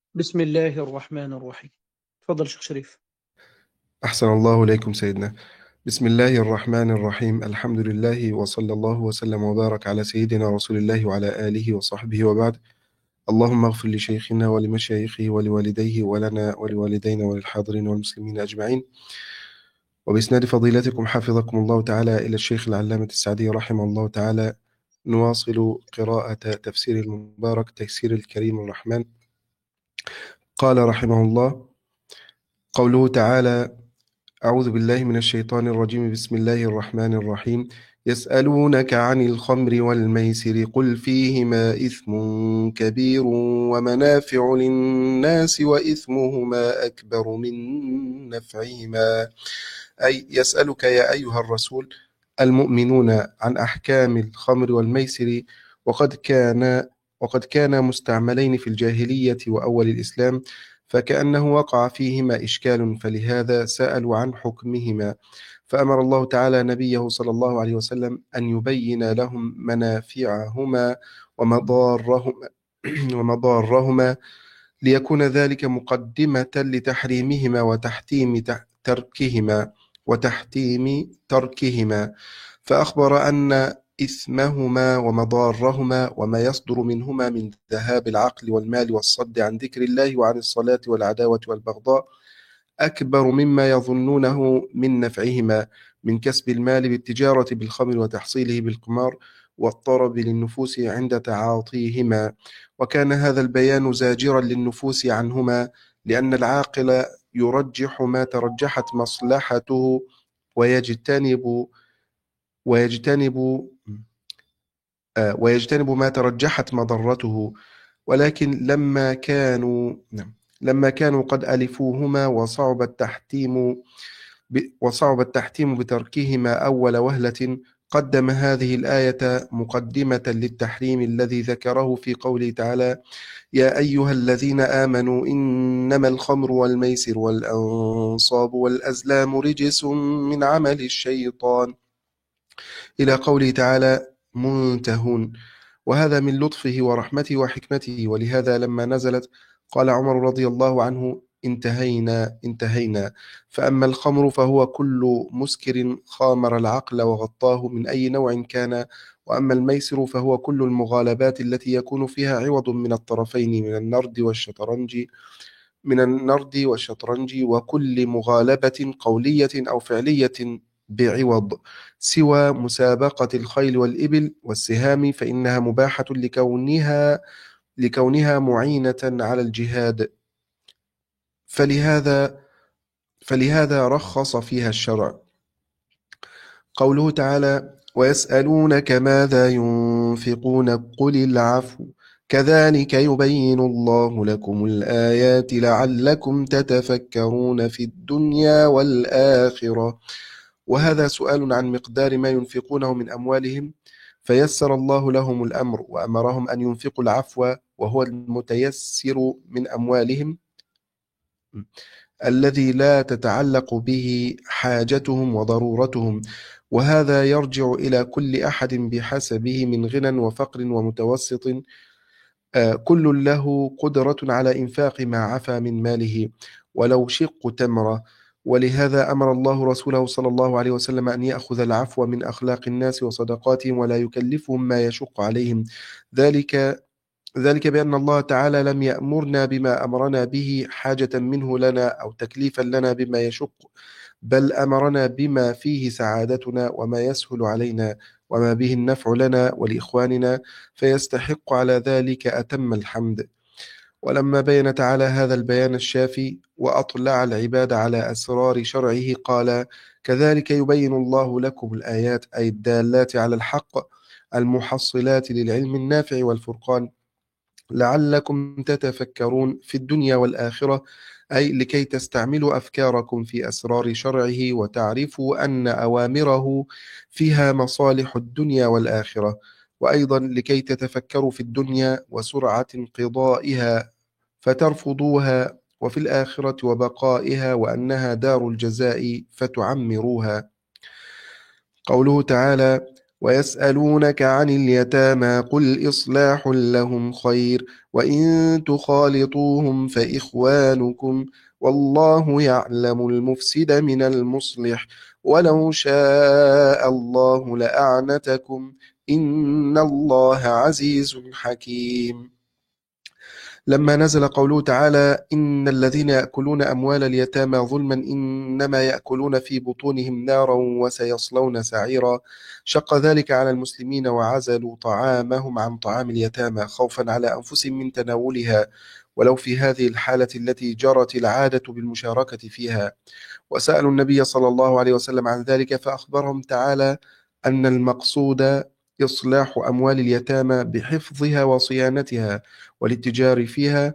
بسم الله الرحمن الرحيم. تفضل شيخ شريف. أحسن الله إليكم سيدنا. بسم الله الرحمن الرحيم، الحمد لله وصلى الله وسلم وبارك على سيدنا رسول الله وعلى آله وصحبه وبعد. اللهم اغفر لشيخنا ولمشايخه ولوالديه ولنا ولوالدينا وللحاضرين والمسلمين أجمعين. وبإسناد فضيلتكم حفظكم الله تعالى إلى الشيخ العلامة السعدي رحمه الله تعالى، نواصل قراءة تفسير المبارك تيسير الكريم الرحمن. قال رحمه الله: قوله تعالى: أعوذ بالله من الشيطان الرجيم، بسم الله الرحمن الرحيم. يسألونك عن الخمر والميسر قل فيهما إثم كبير ومنافع للناس وإثمهما أكبر من نفعهما. أي يسألك يا أيها الرسول المؤمنون عن أحكام الخمر والميسر، وقد كان وقد كانا مستعملين في الجاهلية وأول الإسلام، فكأنه وقع فيهما إشكال، فلهذا سألوا عن حكمهما. فأمر الله تعالى نبيه صلى الله عليه وسلم أن يبين لهم منافعهما ومضارهما ومضارهما، ليكون ذلك مقدمة لتحريمهما وتحتيم تركهما. فأخبر أن إثمهما ومضارهما وما يصدر منهما من ذهاب العقل والمال والصد عن ذكر الله وعن الصلاة والعداوة والبغضاء أكبر مما يظنونه من نفعهما، من كسب المال بالتجارة بالخمر وتحصيله بالقمار والطرب للنفوس عند تعاطيهما. وكان هذا البيان زاجرا للنفوس عنهما، لأن العاقل يرجح ما ترجحت مصلحته ويجتنب ويجتنب ويجتنب ما ترجحت مضرته. ولكن لما كانوا قد ألفوهما وصعب التحتيم بتركهما أول وهلة، قدم هذه الآية مقدمة للتحريم الذي ذكره في قوله تعالى: يا أيها الذين آمنوا إنما الخمر والميسر والأنصاب والأزلام رجس من عمل الشيطان، إلى قوله تعالى: منتهون. وهذا من لطفه ورحمته وحكمته، ولهذا لما نزلت قال عمر رضي الله عنه: انتهينا انتهينا. فأما الخمر فهو كل مسكر خامر العقل وغطاه من أي نوع كان، وأما الميسر فهو كل المغالبات التي يكون فيها عوض من الطرفين من النرد والشطرنج وكل مغالبة قولية أو فعلية بعوض، سوى مسابقة الخيل والإبل والسهام، فإنها مباحة لكونها معينة على الجهاد، فلهذا رخص فيها الشرع. قوله تعالى: ويسألونك ماذا ينفقون قل العفو كذلك يبين الله لكم الآيات لعلكم تتفكرون في الدنيا والآخرة. وهذا سؤال عن مقدار ما ينفقونه من أموالهم، فيسر الله لهم الأمر وأمرهم أن ينفقوا العفو، وهو المتيسر من أموالهم الذي لا تتعلق به حاجتهم وضرورتهم. وهذا يرجع إلى كل أحد بحسبه من غنى وفقر ومتوسط، كل له قدرة على إنفاق ما عفا من ماله ولو شق تمرة. ولهذا أمر الله رسوله صلى الله عليه وسلم أن يأخذ العفو من أخلاق الناس وصدقاتهم ولا يكلفهم ما يشق عليهم، ذلك ذلك بأن الله تعالى لم يأمرنا بما أمرنا به حاجة منه لنا أو تكليفا لنا بما يشق، بل أمرنا بما فيه سعادتنا وما يسهل علينا وما به النفع لنا ولإخواننا، فيستحق على ذلك أتم الحمد. ولما بين تعالى هذا البيان الشافي وأطلع العباد على أسرار شرعه قال: كذلك يبين الله لكم الآيات، أي الدالات على الحق المحصلات للعلم النافع والفرقان، لعلكم تتفكرون في الدنيا والآخرة، أي لكي تستعملوا أفكاركم في أسرار شرعه وتعرفوا أن أوامره فيها مصالح الدنيا والآخرة، وأيضا لكي تتفكروا في الدنيا وسرعة انقضائها فترفضوها، وفي الآخرة وبقائها وأنها دار الجزاء فتعمروها. قوله تعالى: ويسألونك عن اليتامى قل إصلاح لهم خير وإن تخالطوهم فإخوانكم والله يعلم المفسد من المصلح ولو شاء الله لأعنتكم إن الله عزيز حكيم. لما نزل قوله تعالى إن الذين يأكلون أموال اليتامى ظلما إنما يأكلون في بطونهم نارا وسيصلون سعيرا، شق ذلك على المسلمين وعزلوا طعامهم عن طعام اليتامى خوفا على أنفسهم من تناولها، ولو في هذه الحالة التي جرت العادة بالمشاركة فيها، وسألوا النبي صلى الله عليه وسلم عن ذلك فأخبرهم تعالى أن المقصود إصلاح أموال اليتامى بحفظها وصيانتها والاتجار فيها،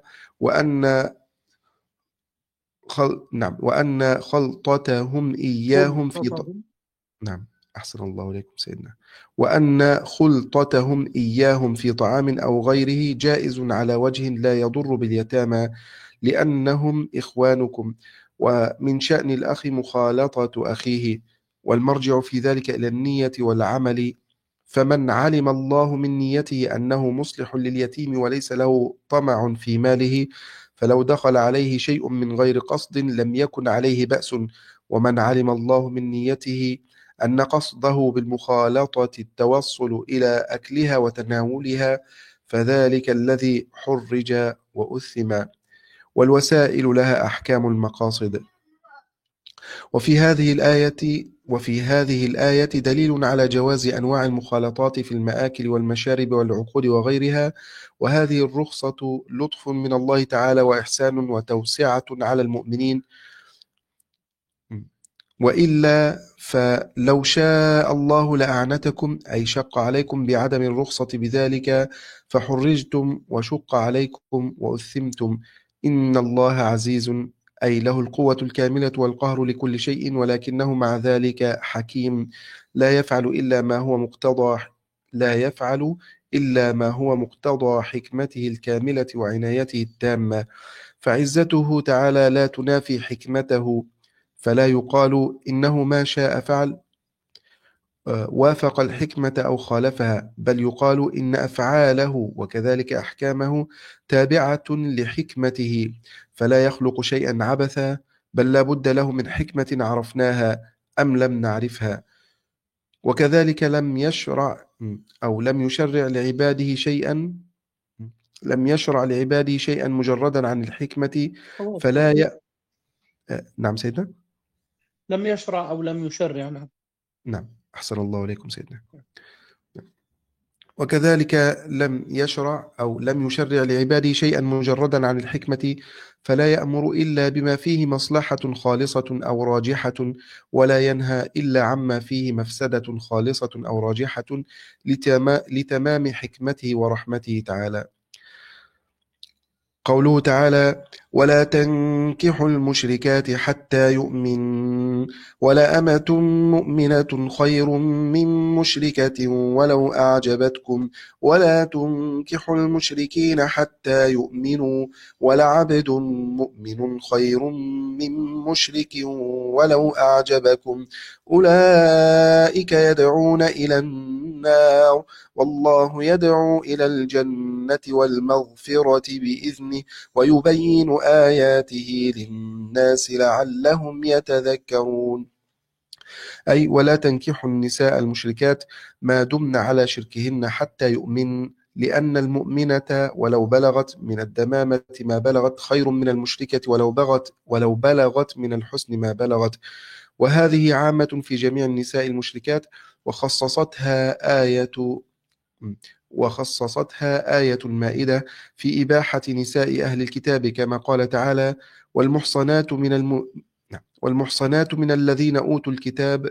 وأن خلطتهم إياهم خلطتهم. نعم أحسن الله إليكم سيدنا. وأن خلطتهم إياهم في طعام أو غيره جائز على وجه لا يضر باليتامى لأنهم إخوانكم، ومن شأن الأخ مخالطة أخيه، والمرجع في ذلك إلى النية والعمل، فمن علم الله من نيته أنه مصلح لليتيم وليس له طمع في ماله فلو دخل عليه شيء من غير قصد لم يكن عليه بأس، ومن علم الله من نيته أن قصده بالمخالطة التوصل إلى أكلها وتناولها فذلك الذي حرج وأثم، والوسائل لها أحكام المقاصد. وفي هذه الآية دليل على جواز أنواع المخالطات في المآكل والمشارب والعقود وغيرها، وهذه الرخصة لطف من الله تعالى وإحسان وتوسعة على المؤمنين، وإلا فلو شاء الله لأعنتكم أي شق عليكم بعدم الرخصة بذلك فحرجتم وشق عليكم وأثمتم. إن الله عزيز أي له القوة الكاملة والقهر لكل شيء، ولكنه مع ذلك حكيم لا يفعل إلا ما هو مقتضى حكمته الكاملة وعنايته التامة، فعزته تعالى لا تنافي حكمته، فلا يقال إنه ما شاء فعل وافق الحكمة أو خالفها، بل يقال إن أفعاله وكذلك أحكامه تابعة لحكمته، فلا يخلق شيئا عبثا، بل لا بد له من حكمة عرفناها أم لم نعرفها. وكذلك لم يشرع لعباده شيئا مجردا عن الحكمة فلا نعم سيدنا. لم يشرع أو لم يشرع. نعم. نعم أحسن الله إليكم سيدنا. وكذلك لم يشرع أو لم يشرع لعباده شيئا مجردا عن الحكمة فلا يأمر إلا بما فيه مصلحة خالصة أو راجحة، ولا ينهى إلا عما فيه مفسدة خالصة أو راجحة لتمام حكمته ورحمته تعالى. قوله تعالى ولا تنكحوا المشركات حتى يؤمن ولا أمة مؤمنة خير من مشركة ولو أعجبتكم ولا تنكحوا المشركين حتى يؤمنوا ولعبد مؤمن خير من مشرك ولو أعجبكم أولئك يدعون إلى النار والله يدعو إلى الجنة والمغفرة بإذنه ويبين آياته للناس لعلهم يتذكرون. أي ولا تنكحوا النساء المشركات ما دمن على شركهن حتى يؤمن، لأن المؤمنة ولو بلغت من الدمامة ما بلغت خير من المشركة ولو بلغت من الحسن ما بلغت، وهذه عامة في جميع النساء المشركات، وخصصتها آية المائدة في إباحة نساء أهل الكتاب كما قال تعالى والمحصنات من الذين أوتوا الكتاب،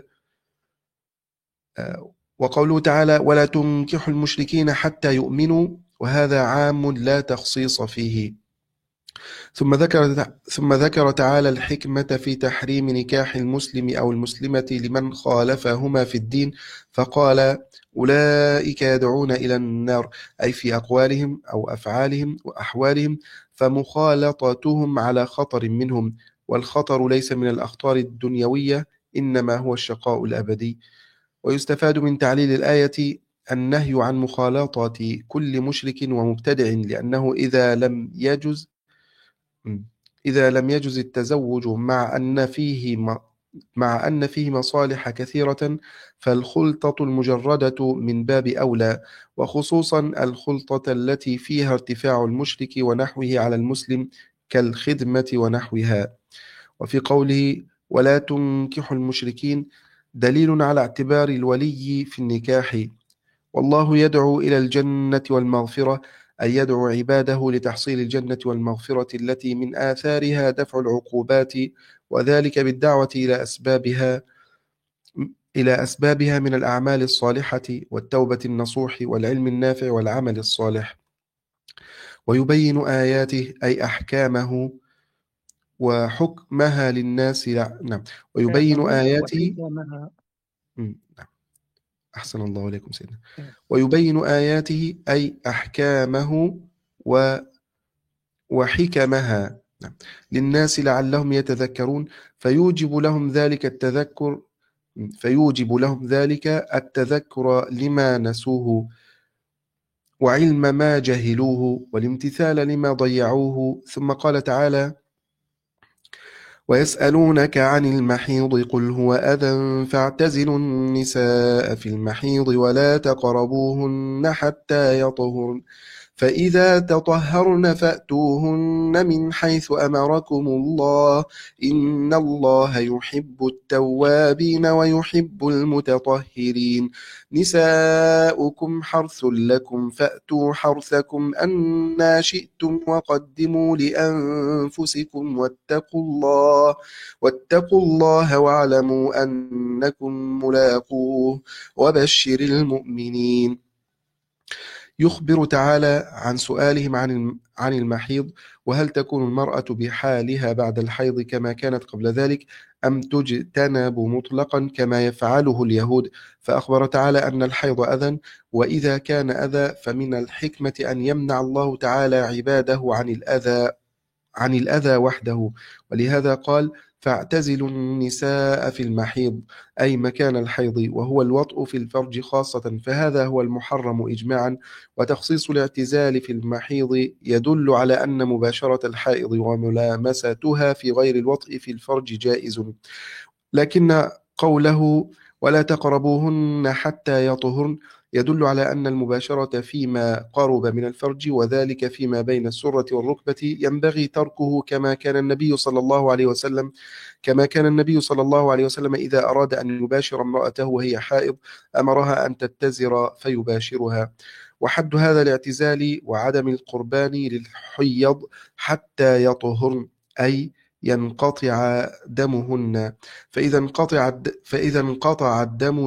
وقوله تعالى ولا تنكحوا المشركين حتى يؤمنوا، وهذا عام لا تخصيص فيه. ثم ذكر تعالى الحكمة في تحريم نكاح المسلم أو المسلمة لمن خالفهما في الدين، فقال أولئك يدعون إلى النار، أي في أقوالهم أو أفعالهم وأحوالهم، فمخالطتهم على خطر منهم، والخطر ليس من الأخطار الدنيوية إنما هو الشقاء الأبدي. ويستفاد من تعليل الآية النهي عن مخالطة كل مشرك ومبتدع، لأنه إذا لم يجز التزوج مع أن فيه مصالح كثيرة، فالخلطة المجردة من باب أولى، وخصوصا الخلطة التي فيها ارتفاع المشرك ونحوه على المسلم كالخدمة ونحوها. وفي قوله ولا تنكحوا المشركين دليل على اعتبار الولي في النكاح، والله يدعو إلى الجنة والمغفرة، أي يدعو عباده لتحصيل الجنة والمغفرة التي من آثارها دفع العقوبات، وذلك بالدعوة إلى أسبابها من الأعمال الصالحة والتوبة النصوح والعلم النافع والعمل الصالح. ويبين آياته أي أحكامه وحكمها للناس نعم ويبين آياته وحكمها. نعم. أحسن الله عليكم سيدنا. ويبين آياته أي أحكامه وحكمها للناس لعلهم يتذكرون، فيوجب لهم ذلك التذكر لما نسوه، وعلم ما جهلوه، والامتثال لما ضيعوه. ثم قال تعالى ويسألونك عن المحيض قل هو أذى فاعتزلوا النساء في المحيض ولا تقربوهن حتى يطهرن فإذا تطهرن فأتوهن من حيث أمركم الله إن الله يحب التوابين ويحب المتطهرين. نساؤكم حرث لكم فأتوا حرثكم أنا شئتم وقدموا لأنفسكم واتقوا الله واعلموا أنكم ملاقوه وبشر المؤمنين. يخبر تعالى عن سؤالهم عن المحيض، وهل تكون المرأة بحالها بعد الحيض كما كانت قبل ذلك أم تجتنب مطلقا كما يفعله اليهود، فأخبر تعالى أن الحيض أذى، وإذا كان أذى فمن الحكمة أن يمنع الله تعالى عباده عن الأذى وحده، ولهذا قال فاعتزلوا النساء في المحيض أي مكان الحيض، وهو الوطء في الفرج خاصة، فهذا هو المحرم إجماعا. وتخصيص الاعتزال في المحيض يدل على أن مباشرة الحائض وملامستها في غير الوطء في الفرج جائز، لكن قوله ولا تقربوهن حتى يطهرن يدل على أن المباشرة فيما قرب من الفرج، وذلك فيما بين السرة والركبة، ينبغي تركه كما كان النبي صلى الله عليه وسلم إذا أراد أن يباشر امرأته وهي حائض أمرها أن تتزر فيباشرها. وحد هذا الاعتزال وعدم القربان للحيض حتى يطهرن أي ينقطع دمهن، فإذا انقطع الدم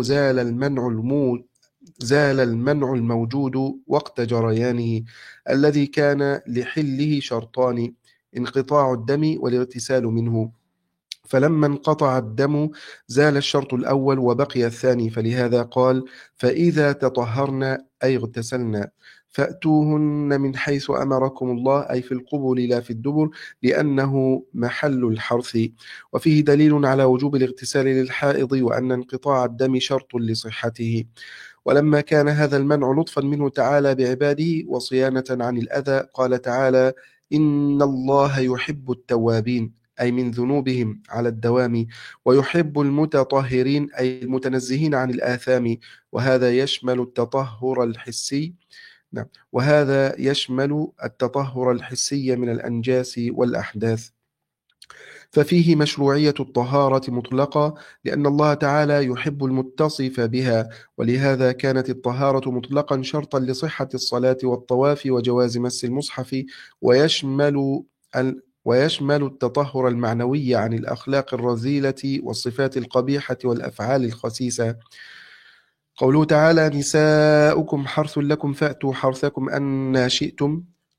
زال المنع الموجود وقت جريانه، الذي كان لحله شرطان: انقطاع الدم والاغتسال منه، فلما انقطع الدم زال الشرط الأول وبقي الثاني، فلهذا قال فإذا تطهرن أي اغتسلن فأتوهن من حيث أمركم الله أي في القبل لا في الدبر، لأنه محل الحرث. وفيه دليل على وجوب الاغتسال للحائض وأن انقطاع الدم شرط لصحته. ولما كان هذا المنع لطفا منه تعالى بعباده وصيانة عن الأذى قال تعالى إن الله يحب التوابين أي من ذنوبهم على الدوام، ويحب المتطهرين أي المتنزهين عن الآثام، وهذا يشمل التطهر الحسي من الأنجاس والأحداث. ففيه مشروعية الطهارة مطلقة لأن الله تعالى يحب المتصف بها، ولهذا كانت الطهارة مطلقا شرطا لصحة الصلاة والطواف وجواز مس المصحف، ويشمل التطهر المعنوي عن الأخلاق الرذيلة والصفات القبيحة والأفعال الخسيسة. قوله تعالى نساؤكم حرث لكم فأتوا حرثكم أن شئتم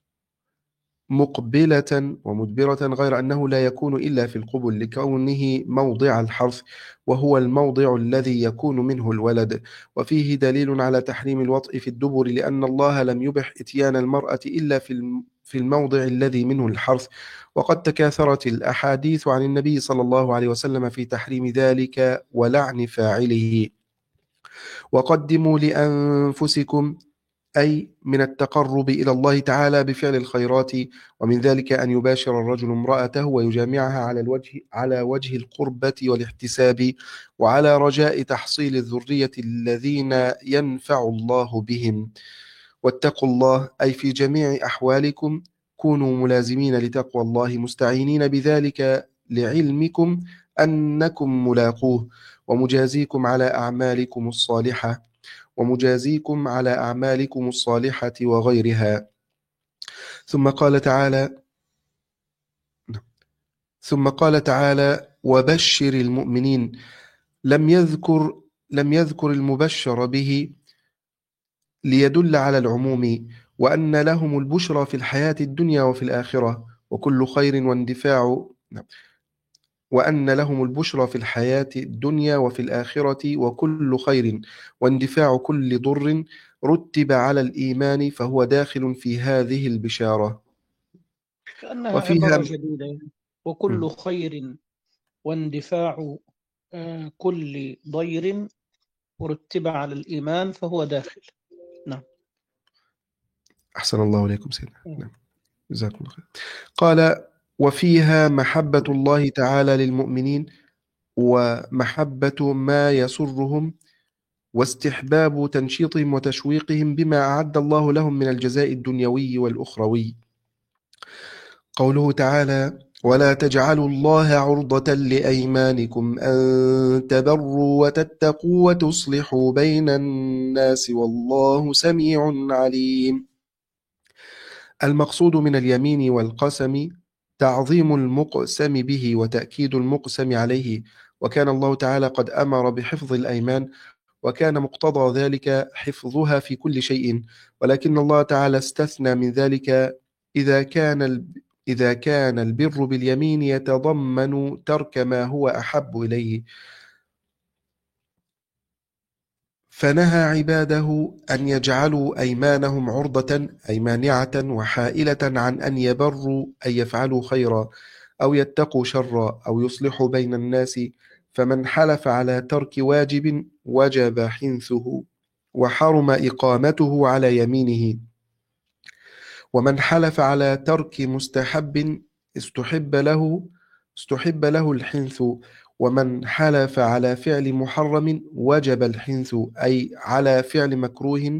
مقبلة ومدبرة، غير أنه لا يكون إلا في القبل لكونه موضع الحرث، وهو الموضع الذي يكون منه الولد. وفيه دليل على تحريم الوطء في الدبر لأن الله لم يبح إتيان المرأة إلا في الموضع الذي منه الحرث، وقد تكاثرت الأحاديث عن النبي صلى الله عليه وسلم في تحريم ذلك ولعن فاعله. وقدموا لأنفسكم، أي من التقرب إلى الله تعالى بفعل الخيرات، ومن ذلك أن يباشر الرجل امرأته ويجامعها على وجه القربة والاحتساب، وعلى رجاء تحصيل الذرية الذين ينفع الله بهم. واتقوا الله، أي في جميع أحوالكم كونوا ملازمين لتقوى الله، مستعينين بذلك لعلمكم أنكم ملاقوه، ومجازيكم على أعمالكم الصالحة وغيرها. ثم قال تعالى وبشر المؤمنين. لم يذكر المبشر به ليدل على العموم، وأن لهم البشرى في الحياة الدنيا وفي الآخرة، وكل خير واندفاع وأن لهم البشرى في الحياة الدنيا وفي الآخرة، وكل خير واندفاع كل ضر رتب على الإيمان فهو داخل في هذه البشارة. كأنها وفيها عبارة جديدة يعني. وكل خير واندفاع كل ضير ورتب على الإيمان فهو داخل. نعم. أحسن الله إليكم سيدنا. نعم. جزاكم الله خير. قال وفيها محبة الله تعالى للمؤمنين، ومحبة ما يسرهم، واستحباب تنشيطهم وتشويقهم بما أعد الله لهم من الجزاء الدنيوي والأخروي. قوله تعالى ولا تجعلوا الله عرضة لأيمانكم أن تبروا وتتقوا وتصلحوا بين الناس والله سميع عليم. المقصود من اليمين والقسم تعظيم المقسم به وتأكيد المقسم عليه، وكان الله تعالى قد أمر بحفظ الأيمان، وكان مقتضى ذلك حفظها في كل شيء، ولكن الله تعالى استثنى من ذلك إذا كان البر باليمين يتضمن ترك ما هو أحب إليه، فنهى عباده أن يجعلوا أيمانهم عرضة أي مانعة وحائلة عن أن يبروا أي يفعلوا خيرا أو يتقوا شرا أو يصلحوا بين الناس. فمن حلف على ترك واجب وجب حنثه وحرم إقامته على يمينه، ومن حلف على ترك مستحب استحب له الحنث، ومن حلف على فعل محرم وجب الحنث أي على فعل مكروه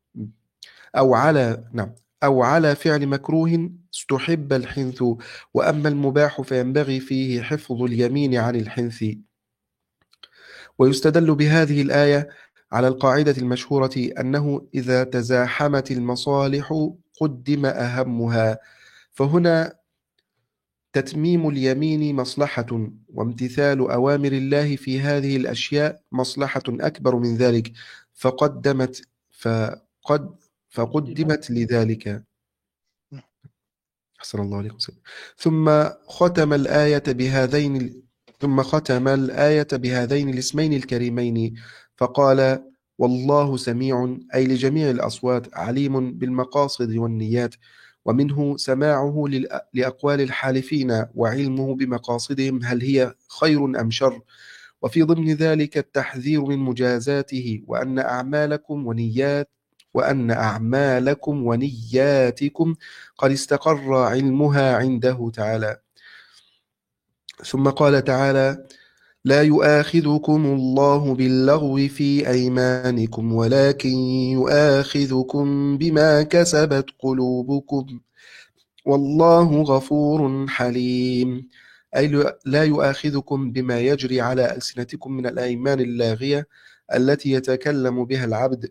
أو على فعل مكروه استحب الحنث، وأما المباح فينبغي فيه حفظ اليمين عن الحنث. ويستدل بهذه الآية على القاعدة المشهورة أنه إذا تزاحمت المصالح قدم أهمها، فهنا تتميم اليمين مصلحة، وامتثال أوامر الله في هذه الأشياء مصلحة أكبر من ذلك، فقدمت لذلك. أحسن الله عليكم سيدنا. ثم ختم الآية بهذين الاسمين الكريمين فقال والله سميع أي لجميع الأصوات عليم بالمقاصد والنيات، ومنه سماعه لأقوال الحالفين وعلمه بمقاصدهم هل هي خير أم شر، وفي ضمن ذلك التحذير من مجازاته، وأن أعمالكم ونياتكم قد استقر علمها عنده تعالى. ثم قال تعالى لا يؤاخذكم الله باللغو في أيمانكم ولكن يؤاخذكم بما كسبت قلوبكم والله غفور حليم، أي لا يؤاخذكم بما يجري على ألسنتكم من الأيمان اللاغية التي يتكلم بها العبد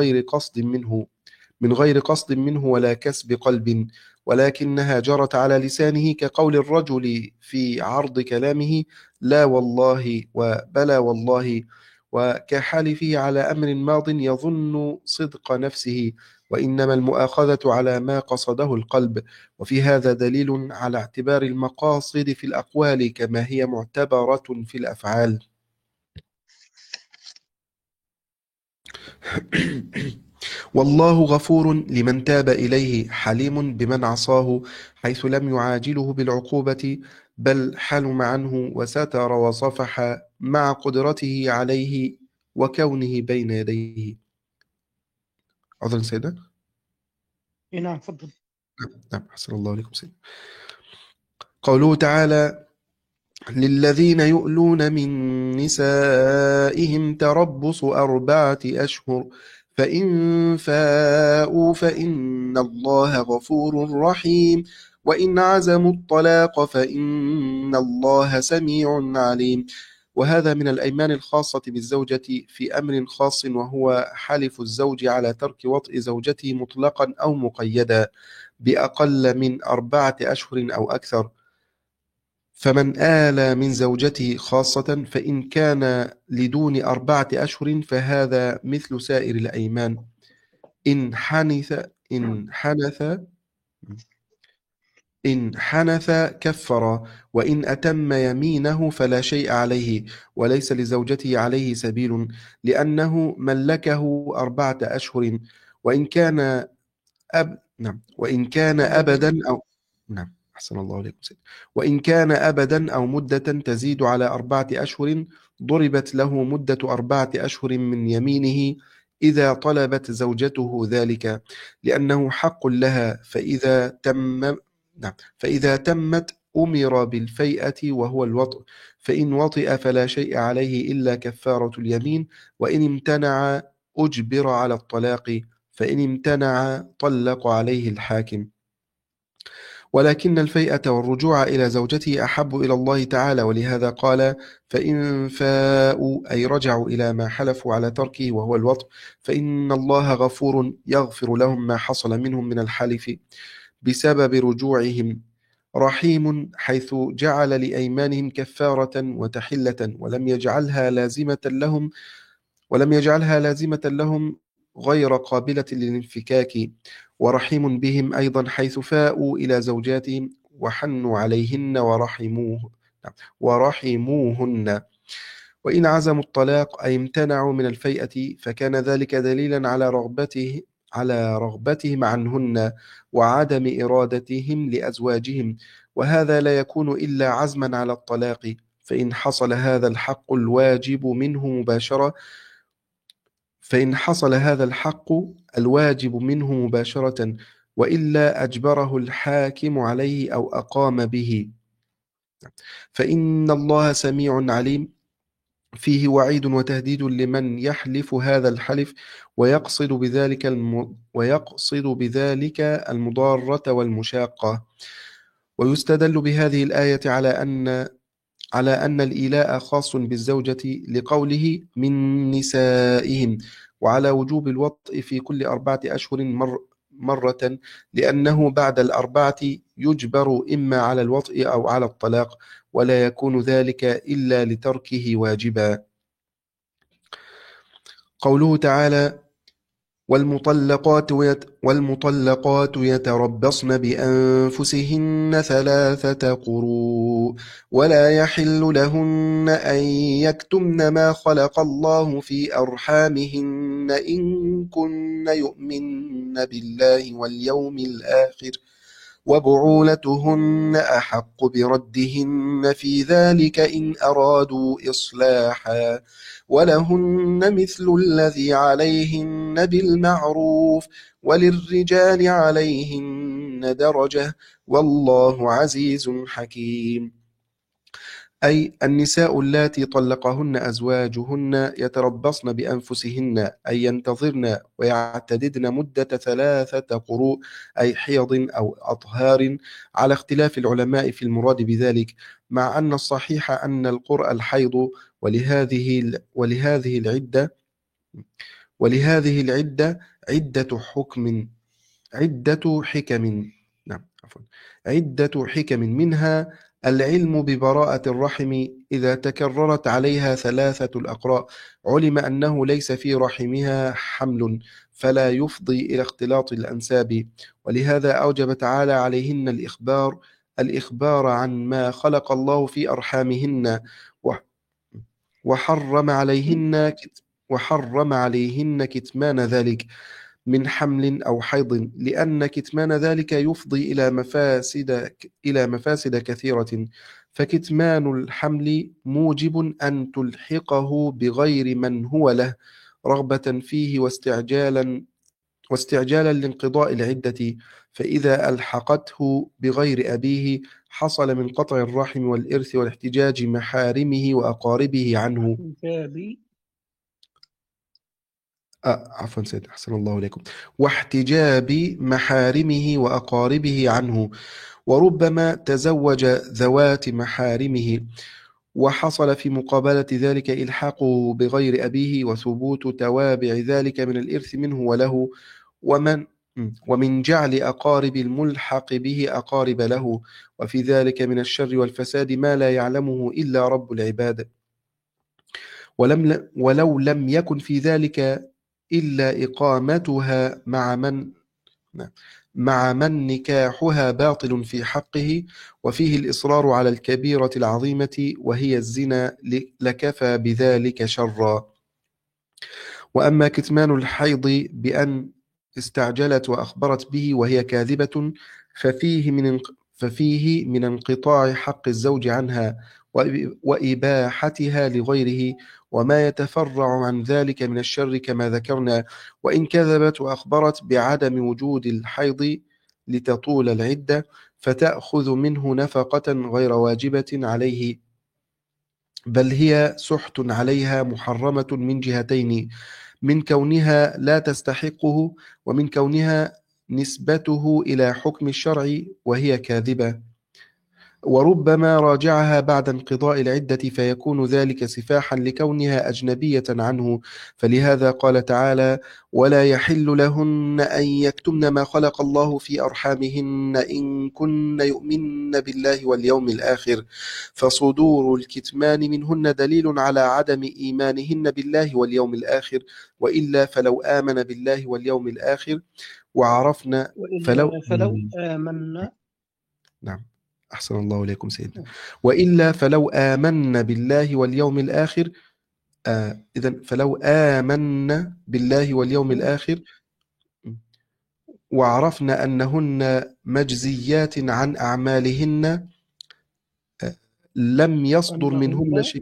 من غير قصد منه ولا كسب قلب، ولكنها جرت على لسانه كقول الرجل في عرض كلامه لا والله وبلا والله، وكحلفه على أمر ماض يظن صدق نفسه، وإنما المؤاخذة على ما قصده القلب. وفي هذا دليل على اعتبار المقاصد في الأقوال كما هي معتبرة في الأفعال. والله غفور لمن تاب إليه حليم بمن عصاه، حيث لم يعاجله بالعقوبة بل حلم عنه وستر وصفح مع قدرته عليه وكونه بين يديه. عذرا سيدنا. نعم تفضل. نعم أحسن الله عليكم سيدنا. قوله تعالى: للذين يؤلون من نسائهم تربص 4 أشهر فإن فاءوا فإن الله غفور رحيم وإن عزموا الطلاق فإن الله سميع عليم. وهذا من الأيمان الخاصة بالزوجة في أمر خاص، وهو حلف الزوج على ترك وطئ زوجته مطلقا أو مقيدا بأقل من 4 أشهر أو أكثر. فمن آل من زوجته خاصة فإن كان لدون 4 أشهر فهذا مثل سائر الأيمان. إن حنث كفر، وإن أتم يمينه فلا شيء عليه، وليس لزوجته عليه سبيل، لأنه ملكه 4 أشهر. وإن كان وإن كان أبدا أو أحسن الله عليكم سيد. وإن كان أبدا أو مدة تزيد على 4 أشهر ضربت له مدة 4 أشهر من يمينه إذا طلبت زوجته ذلك، لأنه حق لها. فإذا تمت أمر بالفيئة وهو الوطء، فإن وطئ فلا شيء عليه إلا كفارة اليمين، وإن امتنع أجبر على الطلاق، فإن امتنع طلق عليه الحاكم. ولكن الفيئة والرجوع إلى زوجته أحب إلى الله تعالى، ولهذا قال: فإن فاءوا أي رجعوا إلى ما حلفوا على تركه وهو الوطء فإن الله غفور يغفر لهم ما حصل منهم من الحلف بسبب رجوعهم، رحيم حيث جعل لأيمانهم كفارة وتحلة ولم يجعلها لازمة لهم غير قابلة للانفكاك، ورحيم بهم أيضا حيث فاءوا إلى زوجاتهم وحنوا عليهن ورحموهن. وإن عزموا الطلاق أي امتنعوا من الفيئة فكان ذلك دليلا على رغبتهم عنهن وعدم إرادتهم لأزواجهم، وهذا لا يكون إلا عزما على الطلاق. فإن حصل هذا الحق الواجب منه مباشرة، وإلا أجبره الحاكم عليه أو أقام به. فإن الله سميع عليم، فيه وعيد وتهديد لمن يحلف هذا الحلف ويقصد بذلك المضارة والمشاقة. ويستدل بهذه الآية على أن الإيلاء خاص بالزوجة لقوله من نسائهم، وعلى وجوب الوطء في كل 4 أشهر مرة، لأنه بعد 4 يجبر إما على الوطء أو على الطلاق، ولا يكون ذلك إلا لتركه واجبا. قوله تعالى: والمطلقات يتربصن بأنفسهن 3 قروء ولا يحل لهن أن يكتمن ما خلق الله في أرحامهن إن كن يؤمن بالله واليوم الآخر، وبعولتهن أحق بردهن في ذلك إن أرادوا إصلاحا، ولهن مثل الذي عليهن بالمعروف، وللرجال عليهن درجة، والله عزيز حكيم. أي النساء اللاتي طلقهن أزواجهن يتربصن بأنفسهن، أي ينتظرن ويعتددن مدة 3 قروء، أي حيض أو أطهار، على اختلاف العلماء في المراد بذلك، مع أن الصحيح أن القرء الحيض، ولهذه العدة عدة حكم منها العلم ببراءة الرحم. إذا تكررت عليها 3 الأقراء علم أنه ليس في رحمها حمل، فلا يفضي إلى اختلاط الأنساب، ولهذا أوجب تعالى عليهن الإخبار عن ما خلق الله في أرحامهن، وحرم عليهن كتمان ذلك من حمل أو حيض، لأن كتمان ذلك يفضي إلى مفاسد كثيرة، فكتمان الحمل موجب أن تلحقه بغير من هو له رغبة فيه واستعجالا لانقضاء العدة، فإذا ألحقته بغير أبيه حصل من قطع الرحم والإرث والاحتجاج محارمه وأقاربه عنه. جابي. عفوا سيد، أحسن الله إليكم. واحتجاب محارمه وأقاربه عنه، وربما تزوج ذوات محارمه وحصل في مقابلة ذلك إلحاقه بغير أبيه وثبوت توابع ذلك من الإرث منه وله، ومن جعل أقارب الملحق به أقارب له، وفي ذلك من الشر والفساد ما لا يعلمه إلا رب العباد. ولو لم يكن في ذلك إلا إقامتها مع من نكاحها باطل في حقه، وفيه الإصرار على الكبيرة العظيمة وهي الزنا، لكفى بذلك شرا. وأما كتمان الحيض بأن استعجلت وأخبرت به وهي كاذبة، ففيه من انقطاع حق الزوج عنها وإباحتها لغيره، وما يتفرع عن ذلك من الشر كما ذكرنا. وإن كذبت وأخبرت بعدم وجود الحيض لتطول العدة، فتأخذ منه نفقة غير واجبة عليه، بل هي سحت عليها محرمة من جهتين: من كونها لا تستحقه، ومن كونها نسبته إلى حكم الشرع وهي كاذبة. وربما راجعها بعد انقضاء العدة، فيكون ذلك سفاحا لكونها أجنبية عنه. فلهذا قال تعالى: ولا يحل لهن أن يكتمن ما خلق الله في أرحامهن إن كن يؤمن بالله واليوم الآخر. فصدور الكتمان منهن دليل على عدم إيمانهن بالله واليوم الآخر، وإلا فلو آمن بالله واليوم الآخر وعرفنا فلو آمنا. نعم، أحسن الله إليكم سيدنا. وإلا فلو آمن بالله واليوم الآخر، إذن فلو آمن بالله واليوم الآخر وعرفنا أنهن مجزيات عن أعمالهن، لم يصدر منهن شيء.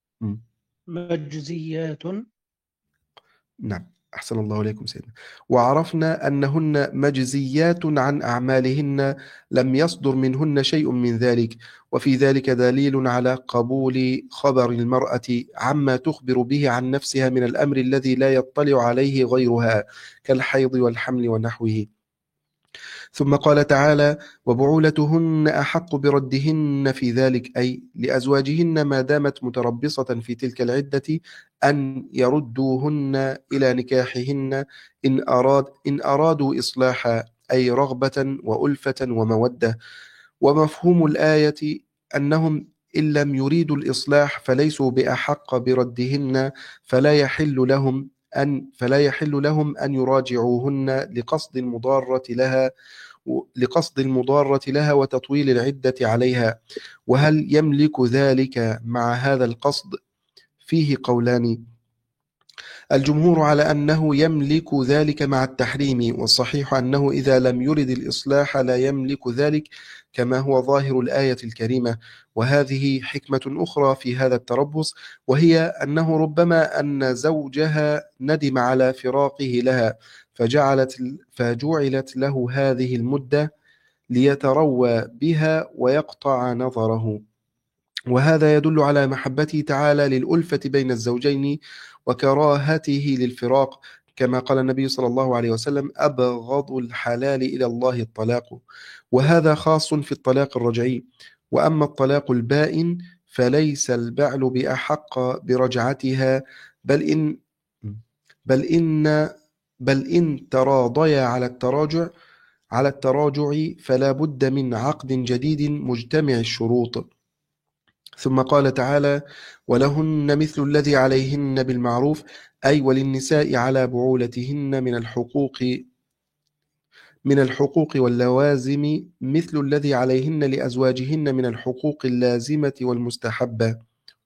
مجزيات. نعم، أحسن الله إليكم سيدنا. وعرفنا أنهن مجزيات عن أعمالهن، لم يصدر منهن شيء من ذلك. وفي ذلك دليل على قبول خبر المرأة عما تخبر به عن نفسها من الأمر الذي لا يطلع عليه غيرها، كالحيض والحمل ونحوه. ثم قال تعالى: وبعولتهن أحق بردهن في ذلك، أي لأزواجهن ما دامت متربصة في تلك العدة، أن يردوهن إلى نكاحهن إن أرادوا إصلاحا، أي رغبة وألفة ومودة. ومفهوم الآية أنهم إن لم يريدوا الإصلاح فليسوا بأحق بردهن، فلا يحل لهم أن يراجعوهن لقصد المضارة لها وتطويل العدة عليها. وهل يملك ذلك مع هذا القصد؟ فيه قولان: الجمهور على أنه يملك ذلك مع التحريم، والصحيح أنه إذا لم يرد الإصلاح لا يملك ذلك، كما هو ظاهر الآية الكريمة. وهذه حكمة أخرى في هذا التربص، وهي أنه ربما أن زوجها ندم على فراقه لها، فجعلت له هذه المدة ليتروى بها ويقطع نظره. وهذا يدل على محبته تعالى للألفة بين الزوجين وكراهته للفراق، كما قال النبي صلى الله عليه وسلم: أبغض الحلال إلى الله الطلاق. وهذا خاص في الطلاق الرجعي. وأما الطلاق البائن فليس البعل بأحق برجعتها، بل إن تراضيا على التراجع فلا بد من عقد جديد مجتمع الشروط. ثم قال تعالى: ولهن مثل الذي عليهن بالمعروف، أي وللنساء على بعولتهن من الحقوق واللوازم مثل الذي عليهن لأزواجهن من الحقوق اللازمة والمستحبة.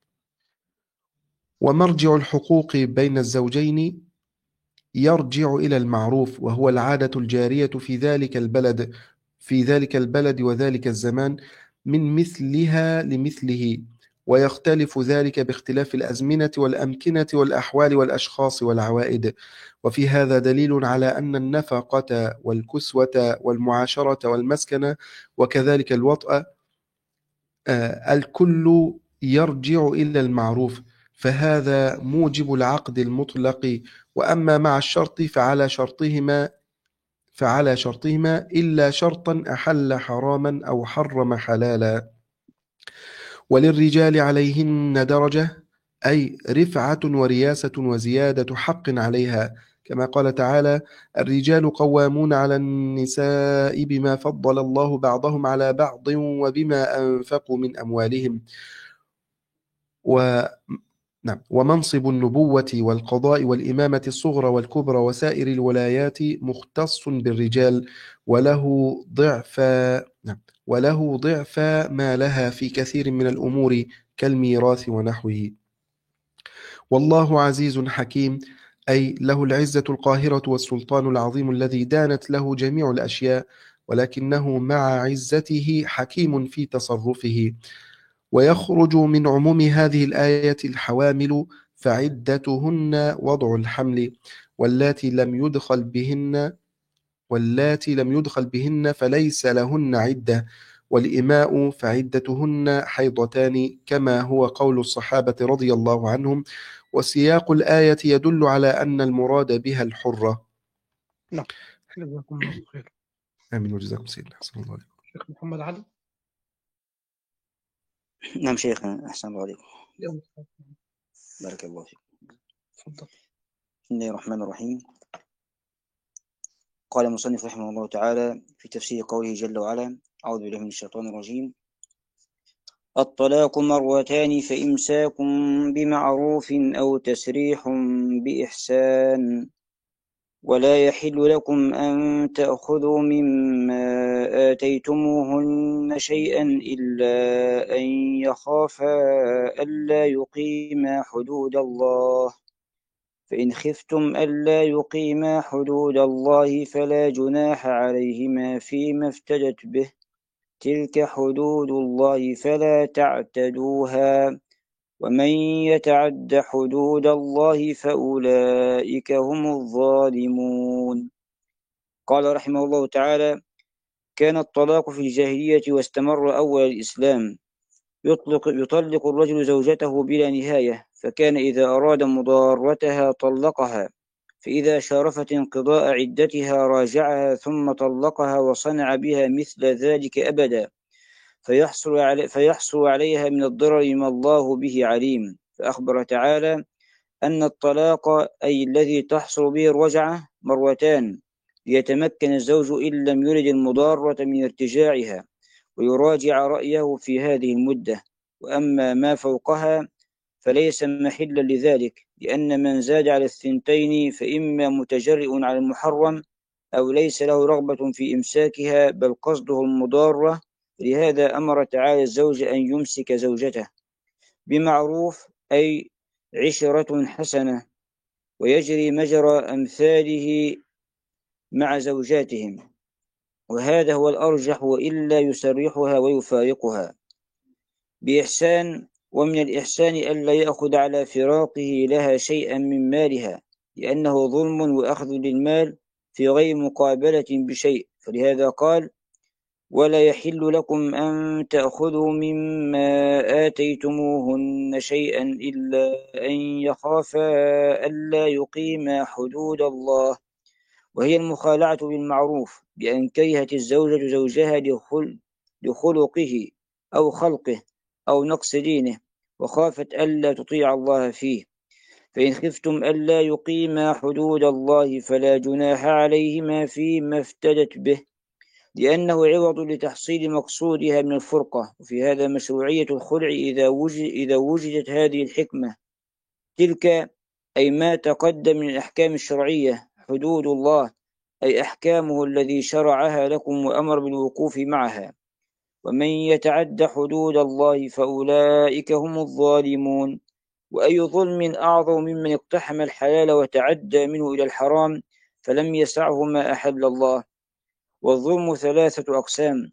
ومرجع الحقوق بين الزوجين يرجع إلى المعروف، وهو العادة الجارية في ذلك البلد وذلك الزمان، من مثلها لمثله، ويختلف ذلك باختلاف الأزمنة والأمكنة والأحوال والأشخاص والعوائد. وفي هذا دليل على أن النفقة والكسوة والمعاشرة والمسكن وكذلك الوطأ الكل يرجع إلى المعروف، فهذا موجب العقد المطلق. وأما مع الشرط فعلى شرطهما إلا شرطا أحل حراما أو حرم حلالا. وللرجال عليهن درجة، أي رفعة ورياسة وزيادة حق عليها، كما قال تعالى: الرجال قوامون على النساء بما فضل الله بعضهم على بعض وبما أنفقوا من أموالهم. ومنصب النبوة والقضاء والإمامة الصغرى والكبرى وسائر الولايات مختص بالرجال، وله ضعف ما لها في كثير من الأمور كالميراث ونحوه. والله عزيز حكيم، أي له العزة القاهرة والسلطان العظيم الذي دانت له جميع الأشياء، ولكنه مع عزته حكيم في تصرفه. ويخرج من عموم هذه الآية الحوامل، فعدتهن وضع الحمل، واللاتي لم يدخل بهن فليس لهن عدة، والإماء فعدتهن حيضتان، كما هو قول الصحابة رضي الله عنهم. وسياق الآية يدل على أن المراد بها الحرة. نعم، جزاكم الله خير. آمين وجزاكم سيدنا. أحسن الله عليكم. شيخ محمد علي. نعم شيخنا، أحسن الله عليكم. يلا. بارك الله فيك. تفضل. بسم الله الرحمن الرحيم. قال المصنف رحمه الله تعالى في تفسير قوله جل وعلا: أعوذ بالله من الشيطان الرجيم. الطلاق مرتان، فإمساك بمعروف أو تسريح بإحسان، ولا يحل لكم أن تأخذوا مما آتيتموهن شيئا إلا أن يخافا ألا يقيما حدود الله، فإن خفتم ألا يقيما حدود الله فلا جناح عليهما فيما افتدت به، تلك حدود الله فلا تعتدوها، ومن يتعد حدود الله فأولئك هم الظالمون. قال رحمه الله تعالى: كان الطلاق في الجاهلية واستمر أول الإسلام. يطلق الرجل زوجته بلا نهاية، فكان إذا أراد مضارتها طلقها، فإذا شارفت انقضاء عدتها راجعها ثم طلقها، وصنع بها مثل ذلك أبدا، فيحصل عليها من الضرر ما الله به عليم. فأخبر تعالى أن الطلاق أي الذي تحصل به الرجعة مرتان، ليتمكن الزوج إن لم يرد المضارة من ارتجاعها ويراجع رأيه في هذه المدة. وأما ما فوقها فليس محلا لذلك، لأن من زاد على الثنتين فإما متجرئ على المحرم أو ليس له رغبة في إمساكها بل قصده المضارة. لهذا أمر تعالى الزوج أن يمسك زوجته بمعروف، أي عشرة حسنة، ويجري مجرى أمثاله مع زوجاتهم، وهذا هو الأرجح، وإلا يسرحها ويفارقها بإحسان. ومن الإحسان ألا يأخذ على فراقه لها شيئا من مالها، لأنه ظلم وأخذ للمال في غير مقابلة بشيء، فلهذا قال: ولا يحل لكم أن تأخذوا مما آتيتموهن شيئا إلا أن يخافا ألا يقيما حدود الله، وهي المخالعة بالمعروف، بأن كرهت الزوجة زوجها لخلقه أو خلقه أو نقص دينه، وخافت ألا تطيع الله فيه. فإن خفتم ألا يقيما حدود الله فلا جناح عليهما فيما افتدت به، لأنه عوض لتحصيل مقصودها من الفرقة. وفي هذا مشروعية الخلع إذا وجدت هذه الحكمة. تلك أي ما تقدم من الأحكام الشرعية حدود الله، أي أحكامه الذي شرعها لكم وأمر بالوقوف معها. ومن يتعد حدود الله فأولئك هم الظالمون. وأي ظلم أعظم ممن اقتحم الحلال وتعدى منه إلى الحرام فلم يسعه ما أحل الله. والظلم ثلاثة أقسام: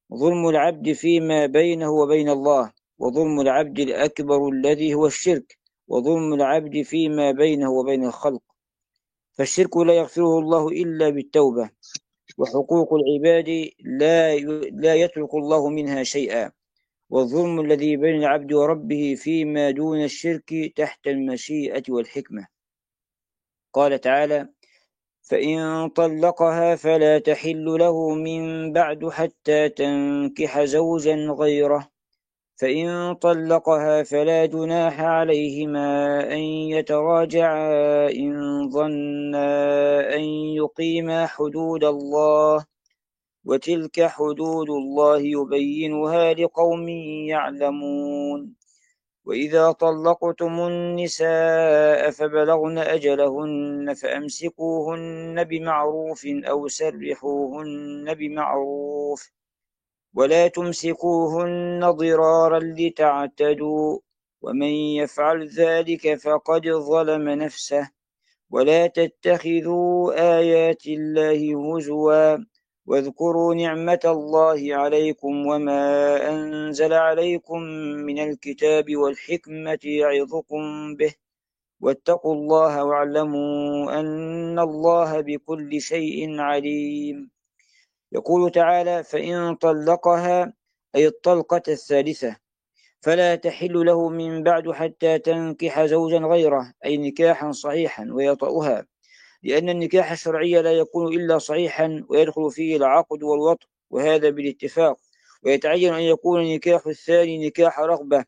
ظلم العبد فيما بينه وبين الله، وظلم العبد الأكبر الذي هو الشرك، وظلم العبد فيما بينه وبين الخلق. فالشرك لا يغفره الله إلا بالتوبة، وحقوق العباد لا يترك الله منها شيئا، والظلم الذي بين العبد وربه فيما دون الشرك تحت المشيئة والحكمة. قال تعالى: فإن طلقها فلا تحل له من بعد حتى تنكح زوجا غيره، فإن طلقها فلا جناح عليهما أن يتراجعا إن ظنا أن يقيما حدود الله، وتلك حدود الله يبينها لقوم يعلمون. وإذا طلقتم النساء فبلغن أجلهن فأمسكوهن بمعروف أو سرحوهن بمعروف، ولا تمسكوهن ضرارا لتعتدوا، ومن يفعل ذلك فقد ظلم نفسه. ولا تتخذوا آيات الله هزوا، واذكروا نعمة الله عليكم وما أنزل عليكم من الكتاب والحكمة يعظكم به، واتقوا الله واعلموا أن الله بكل شيء عليم. يقول تعالى: فإن طلقها، أي الطلقة الثالثة، فلا تحل له من بعد حتى تنكح زوجا غيره، أي نكاحا صحيحا ويطأها، لأن النكاح الشرعي لا يكون إلا صحيحا ويدخل فيه العقد والوطء، وهذا بالاتفاق. ويتعين أن يكون النكاح الثاني نكاح رغبة،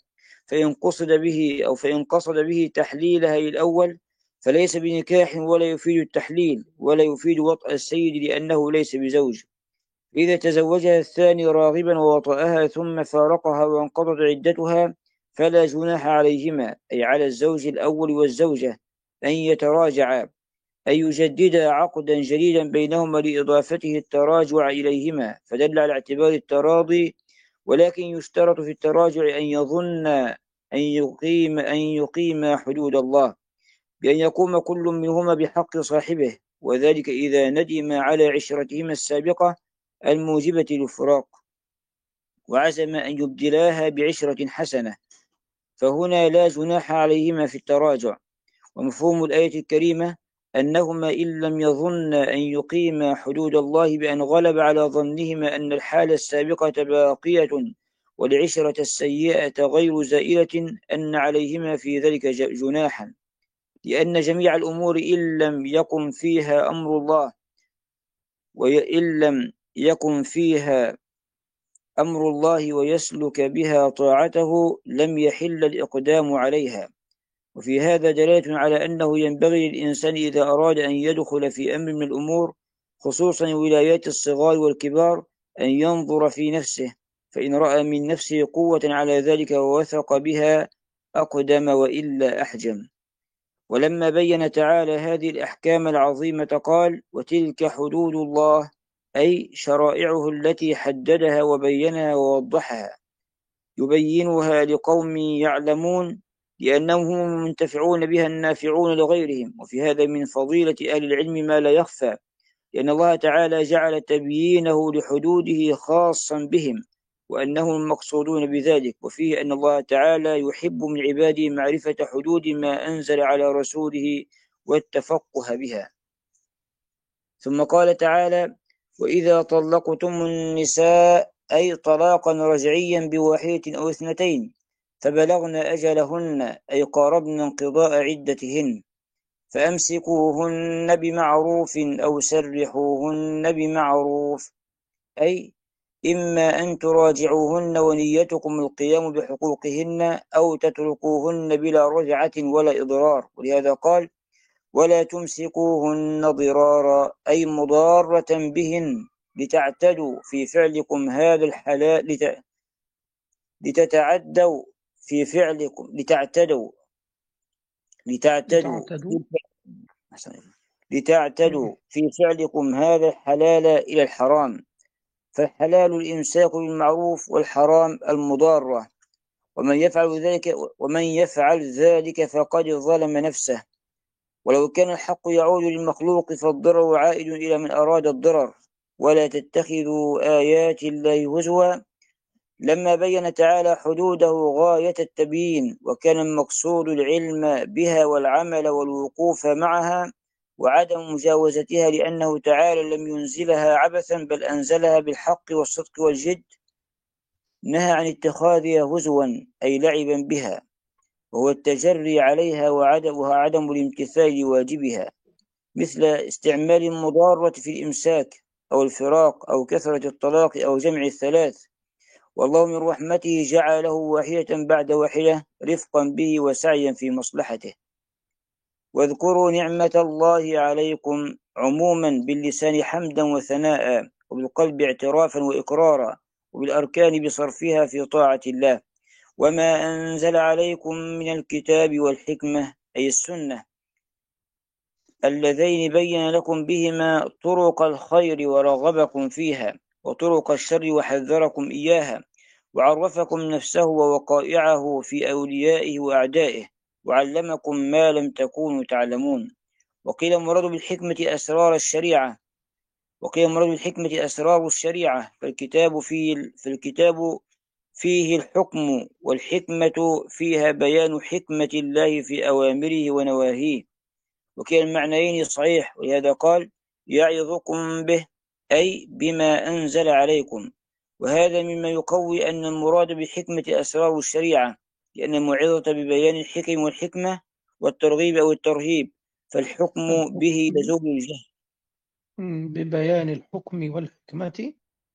فإن قصد به تحليلها الأول فليس بنكاح ولا يفيد التحليل ولا يفيد وطأ السيد لأنه ليس بزوج. إذا تزوجها الثاني راغبا ووطأها ثم فارقها وانقضت عدتها فلا جناح عليهما، أي على الزوج الأول والزوجة، أن يتراجعا، أن يجددا عقدا جديدا بينهما لإضافته التراجع إليهما، فدل على اعتبار التراضي. ولكن يشترط في التراجع أن يظن أن يقيم حدود الله، بأن يقوم كل منهما بحق صاحبه، وذلك إذا ندم على عشرتهما السابقة الموجبة للفراق وعزم أن يبدلاها بعشرة حسنة، فهنا لا جناح عليهما في التراجع. ومفهوم الآية الكريمة أنهما إن لم يظن أن يقيما حدود الله بأن غلب على ظنهما أن الحالة السابقة باقية والعشرة السيئة غير زائلة، أن عليهما في ذلك جناحا، لأن جميع الأمور إن لم يكن فيها أمر الله ويسلك بها طاعته لم يحل الإقدام عليها. وفي هذا دلالة على أنه ينبغي للإنسان إذا أراد أن يدخل في أمر من الأمور خصوصا ولايات الصغار والكبار أن ينظر في نفسه، فإن رأى من نفسه قوة على ذلك ووثق بها أقدم وإلا أحجم. ولما بين تعالى هذه الأحكام العظيمة قال: وتلك حدود الله، أي شرائعه التي حددها وبينها ووضحها، يبينها لقوم يعلمون، لأنهم هم المنتفعون بها النافعون لغيرهم. وفي هذا من فضيلة أهل العلم ما لا يخفى، لأن الله تعالى جعل تبيينه لحدوده خاصا بهم وأنهم المقصودون بذلك. وفيه أن الله تعالى يحب من عباده معرفة حدود ما أنزل على رسوله والتفقه بها. ثم قال تعالى: وإذا طلقتم النساء، أي طلاقا رجعيا بواحدة أو اثنتين، فبلغن أجلهن، أي قاربن انقضاء عدتهن، فأمسكوهن بمعروف أو سرحوهن بمعروف، أي إما أن تراجعوهن ونيتكم القيام بحقوقهن أو تتركوهن بلا رجعة ولا إضرار. ولهذا قال: ولا تمسكوهن ضرارا، أي مضارة بهن لتعتدوا في فعلكم هذا الحلال لتتعدوا في فعلكم لتعتدوا في فعلكم هذا الحلال إلى الحرام. فالحلال الإمساك بالمعروف والحرام المضارة، ومن يفعل ذلك فقد ظلم نفسه. ولو كان الحق يعود للمخلوق فالضرر عائد إلى من أراد الضرر، ولا تتخذوا آيات الله هزوا، لما بين تعالى حدوده غاية التبيين، وكان المقصود العلم بها والعمل والوقوف معها وعدم مجاوزتها، لأنه تعالى لم ينزلها عبثا بل أنزلها بالحق والصدق والجد. نهى عن اتخاذها هزوا أي لعبا بها، وهو التجري عليها وعدم الامتثال لواجبها، مثل استعمال المضارة في الإمساك أو الفراق أو كثرة الطلاق أو جمع الثلاث. والله من رحمته جعله واحدة بعد واحدة رفقا به وسعيا في مصلحته. واذكروا نعمة الله عليكم عموما باللسان حمدا وثناء، وبالقلب اعترافا وإقرارا، وبالأركان بصرفها في طاعة الله. وما أنزل عليكم من الكتاب والحكمة أي السنة، اللذين بين لكم بهما طرق الخير ورغبكم فيها، وطرق الشر وحذركم إياها، وعرفكم نفسه ووقائعه في أوليائه وأعدائه، وعلمكم ما لم تكونوا تعلمون. وقيل المراد بالحكمة أسرار الشريعة، فالكتاب فيه الحكم، والحكمة فيها بيان حكمة الله في أوامره ونواهيه، وكلا المعنيين صحيح، ولهذا قال يعظكم به أي بما أنزل عليكم. وهذا مما يقوي أن المراد بالحكمة أسرار الشريعة، لأن الموعظة ببيان الحكم والحكمة والترغيب أو الترهيب، فالحكم به يزول الجهل. ببيان الحكم والحكمة،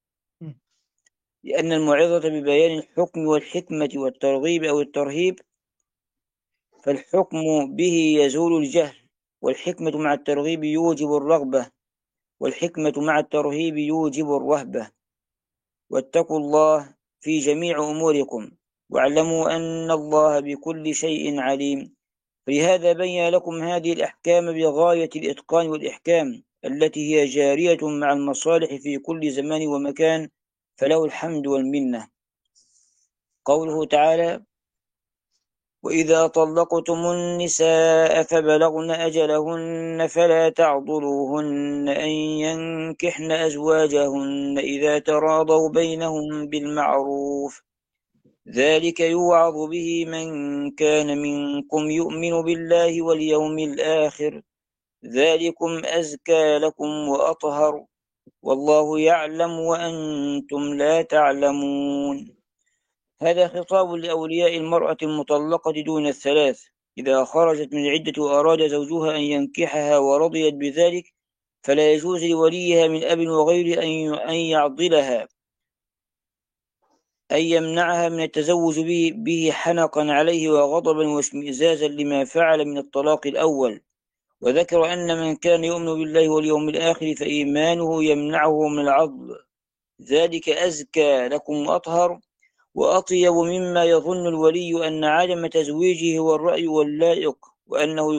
لأن الموعظة ببيان الحكم والحكمة والترغيب أو الترهيب، فالحكم به يزول الجهل، والحكمة مع الترغيب يوجب الرغبة، والحكمة مع الترهيب يوجب الرهبة. واتقوا الله في جميع أموركم، واعلموا أن الله بكل شيء عليم. فلهذا بين لكم هذه الأحكام بغاية الإتقان والإحكام، التي هي جارية مع المصالح في كل زمان ومكان، فله الحمد والمنة. قوله تعالى: وإذا طلقتم النساء فبلغن أجلهن فلا تعضلوهن أن ينكحن أزواجهن إذا تراضوا بينهم بالمعروف، ذلك يوعظ به من كان منكم يؤمن بالله واليوم الآخر، ذلكم أزكى لكم وأطهر، والله يعلم وأنتم لا تعلمون. هذا خطاب لأولياء المرأة المطلقة دون الثلاث، إذا خرجت من العدة وأراد زوجها أن ينكحها ورضيت بذلك، فلا يجوز لوليها من أب وغيره أن يعضلها، أن يمنعها من التزوج به حنقا عليه وغضبا واشمئزازا لما فعل من الطلاق الأول. وذكر أن من كان يؤمن بالله واليوم الآخر فإيمانه يمنعه من العضل، ذلك أزكى لكم وأطهر وأطيب مما يظن الولي أن عدم تزويجه هو الرأي واللائق، وأنه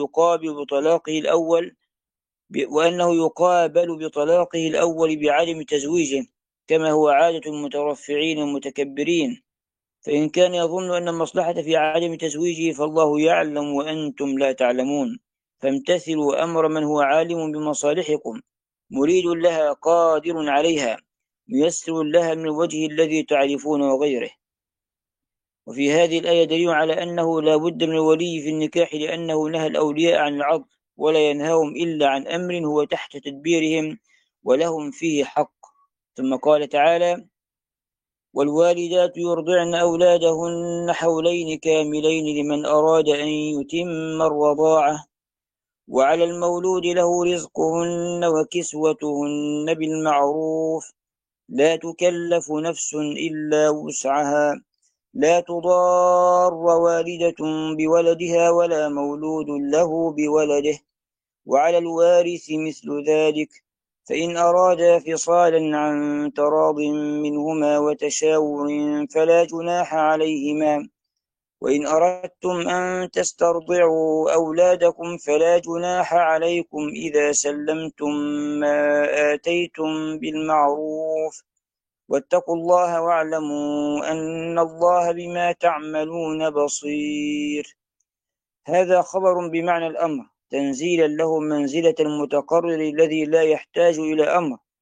يقابل بطلاقه الأول بعدم تزويجه، كما هو عادة المترفعين المتكبرين. فإن كان يظن أن المصلحة في عدم تزويجه فالله يعلم وأنتم لا تعلمون، فامتثلوا أمر من هو عالم بمصالحكم، مريد لها قادر عليها، ميسر لها من الوجه الذي تعرفون وغيره. وفي هذه الآية دليل على أنه لا بد من الولي في النكاح، لأنه نهى الأولياء عن العضل، ولا ينهاهم إلا عن أمر هو تحت تدبيرهم ولهم فيه حق. ثم قال تعالى: والوالدات يرضعن أولادهن حولين كاملين لمن أراد أن يتم الرضاعة، وعلى المولود له رزقهن وكسوتهن بالمعروف، لا تكلف نفس إلا وسعها، لا تضار والدة بولدها ولا مولود له بولده، وعلى الوارث مثل ذلك، فإن أرادا فصالا عن تراض منهما وتشاور فلا جناح عليهما، وإن أردتم أن تسترضعوا أولادكم فلا جناح عليكم إذا سلمتم ما آتيتم بالمعروف، واتقوا الله واعلموا أن الله بما تعملون بصير. هذا خبر بمعنى الأمر، تنزيلا له منزلة المتقرر الذي لا يحتاج إلى أمر،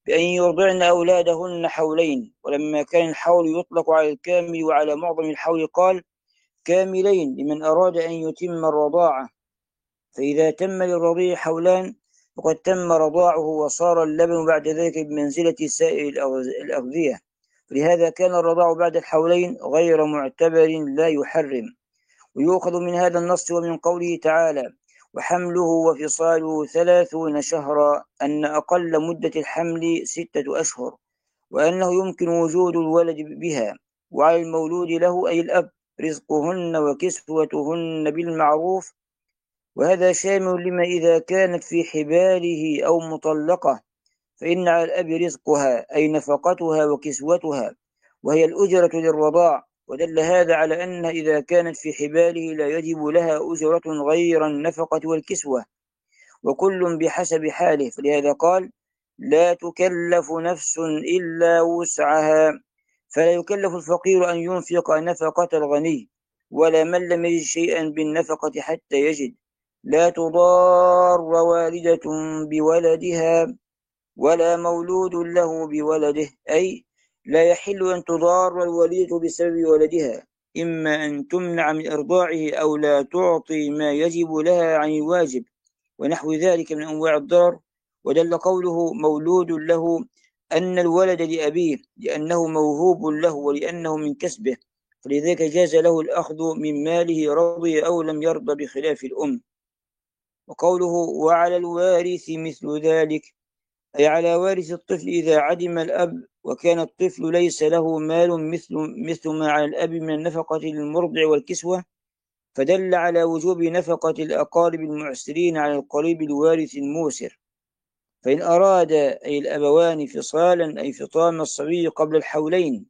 بأن يرضعن أولادهن حولين، ولما كان الحول يطلق على الكامل وعلى معظم الحول قال كاملين لمن أراد أن يتم الرضاعة. فإذا تم للرضيع حولان فقد تم رضاعه وصار اللبن بعد ذلك بمنزلة سائر الأغذية، فلهذا كان الرضاع بعد الحولين غير معتبر لا يحرم. ويؤخذ من هذا النص ومن قوله تعالى وحمله وفصاله 30 شهرا أن أقل مدة الحمل 6 أشهر، وأنه يمكن وجود الولد بها، وعلى المولود له أي الأب رزقهن وكسوتهن بالمعروف، وهذا شامل لما إذا كانت في حباله أو مطلقة، فإن على الأب رزقها أي نفقتها وكسوتها، وهي الأجرة للرضاع. ودل هذا على أن إذا كانت في حباله لا يجب لها أجرة غير النفقة والكسوة، وكل بحسب حاله، فلهذا قال لا تكلف نفس إلا وسعها، فلا يكلف الفقير أن ينفق نفقة الغني، ولا من لم يجد شيئا بالنفقة حتى يجد. لا تضار والدة بولدها ولا مولود له بولده، أي لا يحل أن تضار الوالدة بسبب ولدها، إما أن تمنع من إرضاعه أو لا تعطي ما يجب لها عن الواجب ونحو ذلك من أنواع الضرر. ودل قوله مولود له أن الولد لأبيه لأنه موهوب له ولأنه من كسبه، فلذلك جاز له الأخذ من ماله رضي أو لم يرضى بخلاف الأم. وقوله وعلى الوارث مثل ذلك أي على وارث الطفل إذا عدم الأب وكان الطفل ليس له مال مثل ما على الأب من النفقة للمرضع والكسوة، فدل على وجوب نفقة الأقارب المعسرين على القريب الوارث الموسر. فإن أراد أي الأبوان فصالا أي فطام الصبي قبل الحولين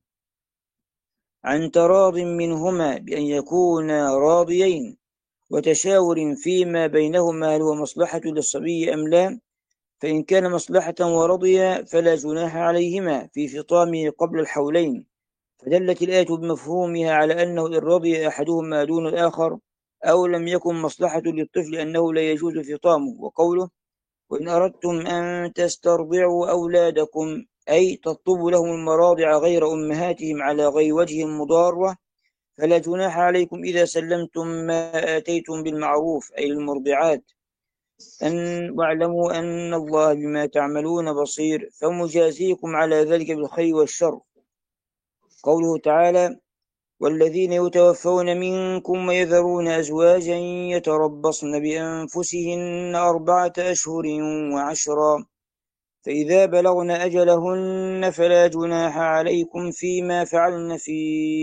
عن تراض منهما بأن يكونا راضيين وتشاور فيما بينهما هل هو مصلحة للصبي أم لا، فإن كان مصلحة ورضيا فلا جناح عليهما في فطامه قبل الحولين، فدلت الآية بمفهومها على أنه إن رضي أحدهما دون الآخر أو لم يكن مصلحة للطفل أنه لا يجوز فطامه. وقوله وإن أردتم أن تسترضعوا أولادكم أي تطلبوا لهم المراضع غير أمهاتهم على غير وجه مضارة فلا جناح عليكم إذا سلمتم ما آتيتم بالمعروف أي المرضعات، واعلموا أن الله بما تعملون بصير فمجازيكم على ذلك بالخير والشر. قوله تعالى والذين يتوفون منكم ويذرون أزواجا يتربصن بأنفسهن 4 أشهر و10، فإذا بلغن أجلهن فلا جناح عليكم فيما فعلن في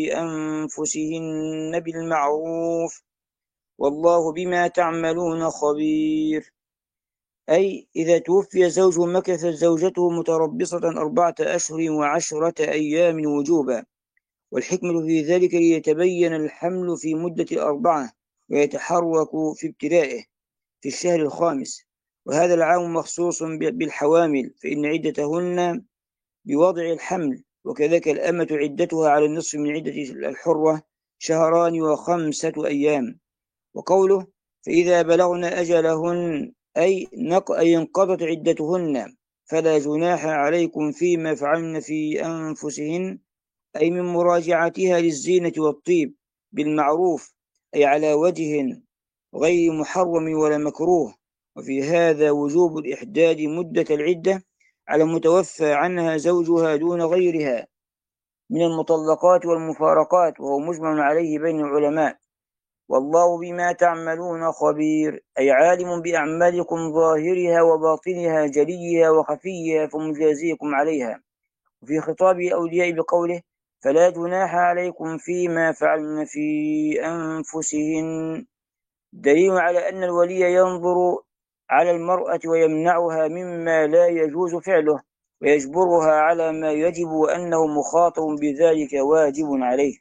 أنفسهن بالمعروف والله بما تعملون خبير. أي إذا توفي زوج مكثت زوجته متربصة 4 أشهر و10 أيام وجوبا، والحكمة في ذلك ليتبين الحمل في مدة 4 ويتحرك في ابتدائه في الشهر الخامس، وهذا العام مخصوص بالحوامل فإن عدتهن بوضع الحمل، وكذلك الأمة عدتها على النصف من عدة الحرة 2 شهران و5 أيام. وقوله فإذا بلغن أجلهن أي انقضت عدتهن فلا جناح عليكم فيما فعلن في أنفسهن أي من مراجعتها للزينة والطيب بالمعروف أي على وجه غير محرم ولا مكروه. وفي هذا وجوب الإحداد مدة العدة على متوفى عنها زوجها دون غيرها من المطلقات والمفارقات، وهو مجمع عليه بين العلماء. والله بما تعملون خبير أي عالم بأعمالكم ظاهرها وباطنها جليها وخفيها فمجازيكم عليها. وفي خطاب أولياء بقوله فلا جناح عليكم فيما فعلن في أنفسهن دليل على أن الولي ينظر على المرأة ويمنعها مما لا يجوز فعله ويجبرها على ما يجب وأنه مخاطب بذلك واجب عليه.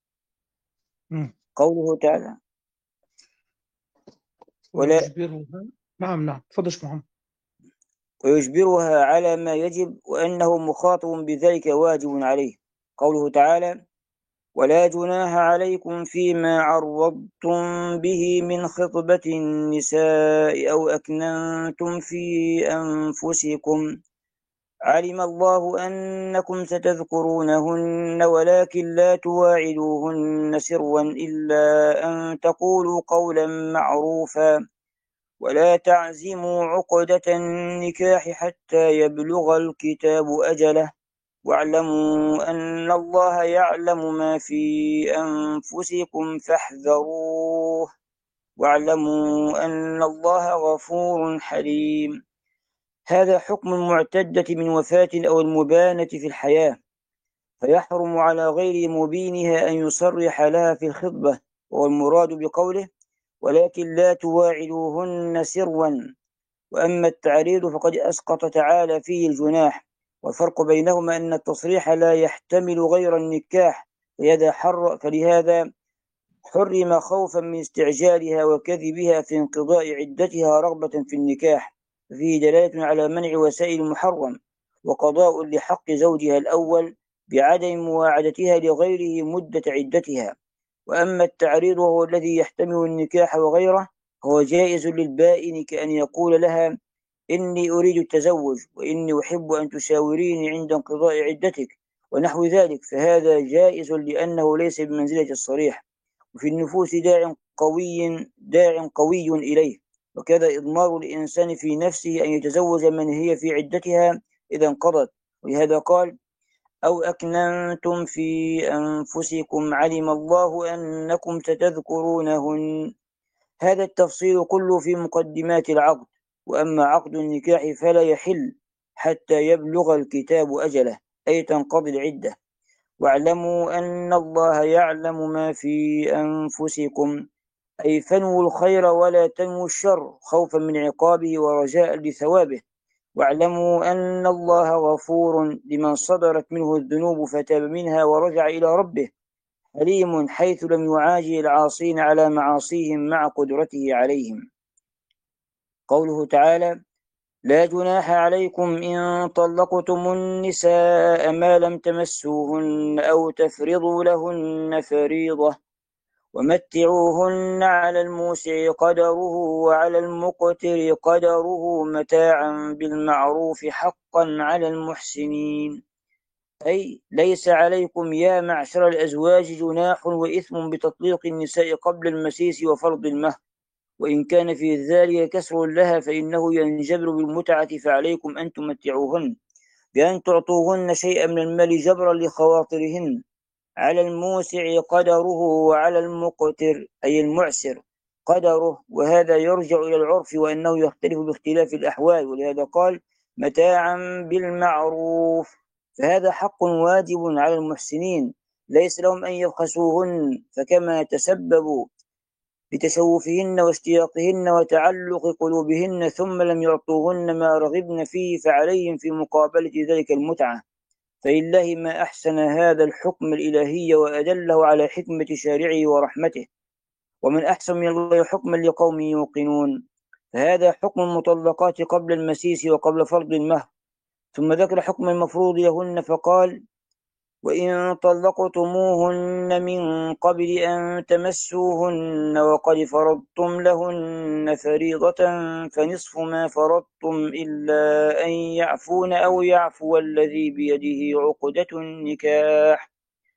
قوله تعالى نعم تفضل محمد. ويجبرها على ما يجب وأنه مخاطب بذلك واجب عليه. قوله تعالى ولا جناح عليكم فيما عرضتم به من خطبة النساء أو أكننتم في أنفسكم علم الله أنكم ستذكرونهن ولكن لا تواعدوهن سرا إلا أن تقولوا قولا معروفا ولا تعزموا عقدة النكاح حتى يبلغ الكتاب أجله واعلموا أن الله يعلم ما في أنفسكم فاحذروه واعلموا أن الله غفور حليم. هذا حكم المعتدة من وفاة أو المبانة في الحياة، فيحرم على غير مبينها أن يصرح لها في الخطبة، والمراد بقوله ولكن لا تواعدوهن سرا. وأما التعريض فقد أسقط تعالى فيه الجناح، والفرق بينهما أن التصريح لا يحتمل غير النكاح، فلهذا حرم خوفا من استعجالها وكذبها في انقضاء عدتها رغبة في النكاح، فيه دلالة على منع وسائل المحرم وقضاء لحق زوجها الأول بعدم مواعدتها لغيره مدة عدتها. وأما التعريض وهو الذي يحتمل النكاح وغيره هو جائز للبائن، كأن يقول لها إني أريد التزوج وإني أحب أن تشاوريني عند انقضاء عدتك ونحو ذلك، فهذا جائز لأنه ليس بمنزلة الصريح، وفي النفوس داع قوي إليه، وكذا إضمار الإنسان في نفسه أن يتزوج من هي في عدتها إذا انقضت. ولهذا قال أو أكننتم في أنفسكم علم الله أنكم ستذكرونهن. هذا التفصيل كله في مقدمات العقد. وأما عقد النكاح فلا يحل حتى يبلغ الكتاب أجله، أي تنقضي العدة. واعلموا أن الله يعلم ما في أنفسكم، أي فنوا الخير ولا تنووا الشر خوفا من عقابه ورجاء لثوابه. واعلموا أن الله غفور لمن صدرت منه الذنوب فتاب منها ورجع إلى ربه، حليم حيث لم يعاجل العاصين على معاصيهم مع قدرته عليهم. قوله تعالى لا جناح عليكم إن طلقتم النساء ما لم تمسوهن أو تفرضوا لهن فريضة ومتعوهن على الموسع قدره وعلى المقتر قدره متاعا بالمعروف حقا على المحسنين. أي ليس عليكم يا معشر الأزواج جناح وإثم بتطليق النساء قبل المسيس وفرض المهر، وإن كان في ذلك كسر لها فإنه ينجبر بالمتعة، فعليكم أن تمتعوهن بأن تعطوهن شيئا من المال جبرا لخواطرهن، على الموسع قدره وعلى المقتر أي المعسر قدره، وهذا يرجع إلى العرف وأنه يختلف باختلاف الأحوال، ولهذا قال متاعا بالمعروف. فهذا حق واجب على المحسنين، ليس لهم أن يبخسوهن، فكما تسببوا بتشوفهن واشتياقهن وتعلق قلوبهن ثم لم يعطوهن ما رغبن فيه، فعليهم في مقابلة ذلك المتعة. فلله ما أحسن هذا الحكم الإلهي وأدله على حكمة شارعه ورحمته، ومن أحسن من الله حكما لقوم يوقنون. فهذا حكم المطلقات قبل المسيس وقبل فرض المهر، ثم ذكر حكم المفروض لهن فقال وإن طلقتموهن من قبل أن تمسوهن وقد فرضتم لهن فريضة فنصف ما فرضتم إلا أن يعفون أو يعفو الذي بيده عقدة النكاح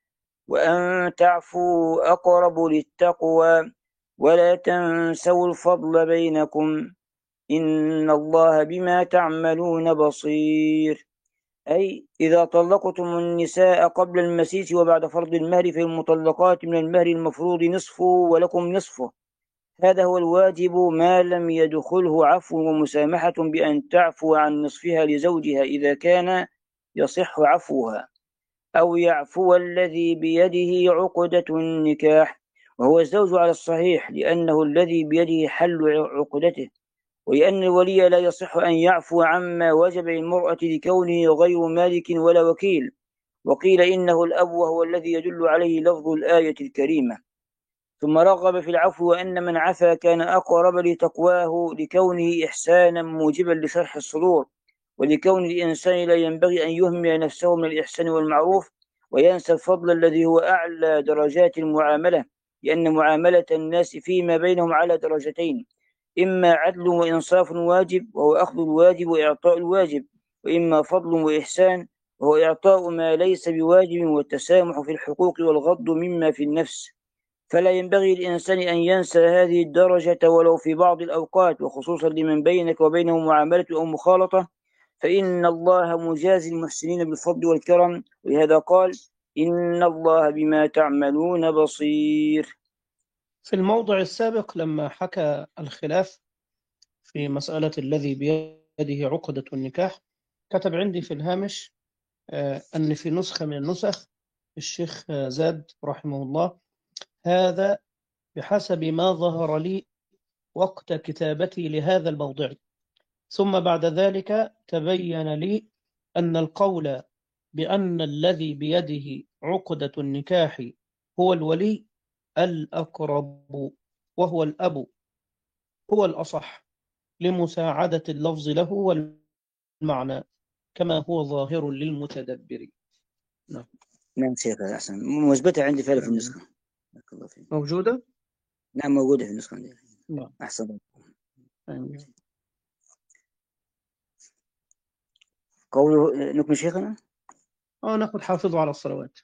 وأن تعفوا أقرب للتقوى ولا تنسوا الفضل بينكم إن الله بما تعملون بصير. أي إذا طلقتم النساء قبل المسيس وبعد فرض المهر فالمطلقات من المهر المفروض نصفه ولكم نصفه، هذا هو الواجب ما لم يدخله عفو ومسامحة بأن تعفو عن نصفها لزوجها إذا كان يصح عفوها، أو يعفو الذي بيده عقدة النكاح وهو الزوج على الصحيح، لأنه الذي بيده حل عقدته، ولأن الولي لا يصح أن يعفو عما وجب المرأة لكونه غير مالك ولا وكيل. وقيل إنه الأب وهو الذي يدل عليه لفظ الآية الكريمة. ثم رغب في العفو وأن من عفا كان أقرب لتقواه لكونه إحسانا موجبا لشرح الصدور، ولكون الإنسان لا ينبغي أن يهمل نفسه من الإحسان والمعروف وينسى الفضل الذي هو أعلى درجات المعاملة، لأن معاملة الناس فيما بينهم على درجتين، إما عدل وإنصاف واجب وهو أخذ الواجب وإعطاء الواجب، وإما فضل وإحسان، وهو إعطاء ما ليس بواجب والتسامح في الحقوق والغض مما في النفس. فلا ينبغي للإنسان أن ينسى هذه الدرجة ولو في بعض الأوقات، وخصوصا لمن بينك وبينه معاملة أو مخالطة، فإن الله مجازي المحسنين بالفضل والكرم، ولهذا قال: إن الله بما تعملون بصير. في الموضع السابق لما حكى الخلاف في مسألة الذي بيده عقدة النكاح، كتب عندي في الهامش أن في نسخة من النسخ الشيخ زاد رحمه الله: هذا بحسب ما ظهر لي وقت كتابتي لهذا الموضع، ثم بعد ذلك تبين لي أن القول بأن الذي بيده عقدة النكاح هو الولي الأقرب وهو الأب هو الأصح لمساعدة اللفظ له والمعنى كما هو ظاهر للمتدبر. نعم. نعم شيخ، أحسن، مثبتة عندي فعلا في النسخة. بارك الله فيك. موجودة؟ نعم موجودة في النسخة عندي. نعم. أحسن. أيوة. قوله نكمل شيخنا. نأخذ حافظوا على الصلوات.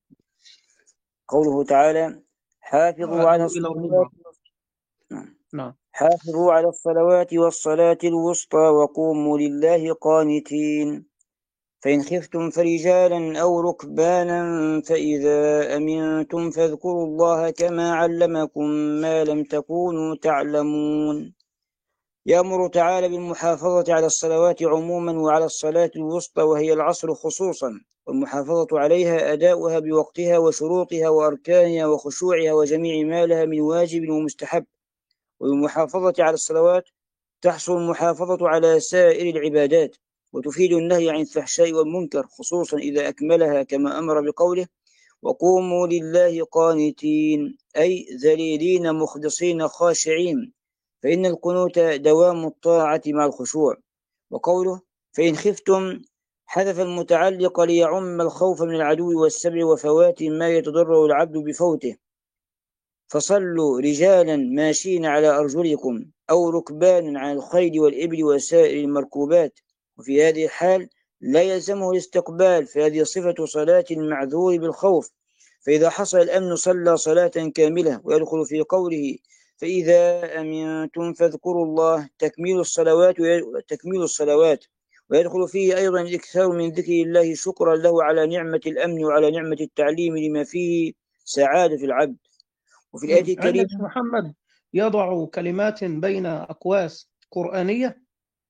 قوله تعالى: حافظوا على إلى الصلوات. الربع. نعم. نعم. حافظوا على الصلوات والصلاة الوسطى وقوموا لله قانتين، فإن خفتم فرجالا أو ركبانا فإذا أمنتم فاذكروا الله كما علمكم ما لم تكونوا تعلمون. يأمر تعالى بالمحافظة على الصلوات عموما وعلى الصلاة الوسطى وهي العصر خصوصا، والمحافظة عليها أداؤها بوقتها وشروطها وأركانها وخشوعها وجميع ما لها من واجب ومستحب. والمحافظة على الصلوات تحصل المحافظة على سائر العبادات، وتفيد النهي عن الفحشاء والمنكر خصوصا إذا أكملها كما أمر بقوله: وقوموا لله قانتين، أي ذليلين مخلصين خاشعين، فإن القنوت دوام الطاعة مع الخشوع. وقوله: فإن خفتم حذف المتعلق ليعم الخوف من العدو والسبع وفوات ما يتضرر العبد بفوته، فصلوا رجالا ماشين على أرجلكم أو ركبانا على الخيل والإبل وسائر المركوبات. وفي هذه الحال لا يلزمه الاستقبال، فهذه صفة صلاة المعذور بالخوف، فإذا حصل الأمن صلى صلاة كاملة. ويدخل في قوله: فإذا أمنتم فاذكروا الله تكميل الصلوات، ويدخل فيه أيضا الإكثار من ذكر الله شكرا له على نعمة الأمن وعلى نعمة التعليم لما فيه سعادة العبد. وفي الآية عندك الكريمة محمد يضع كلمات بين أقواس قرآنية.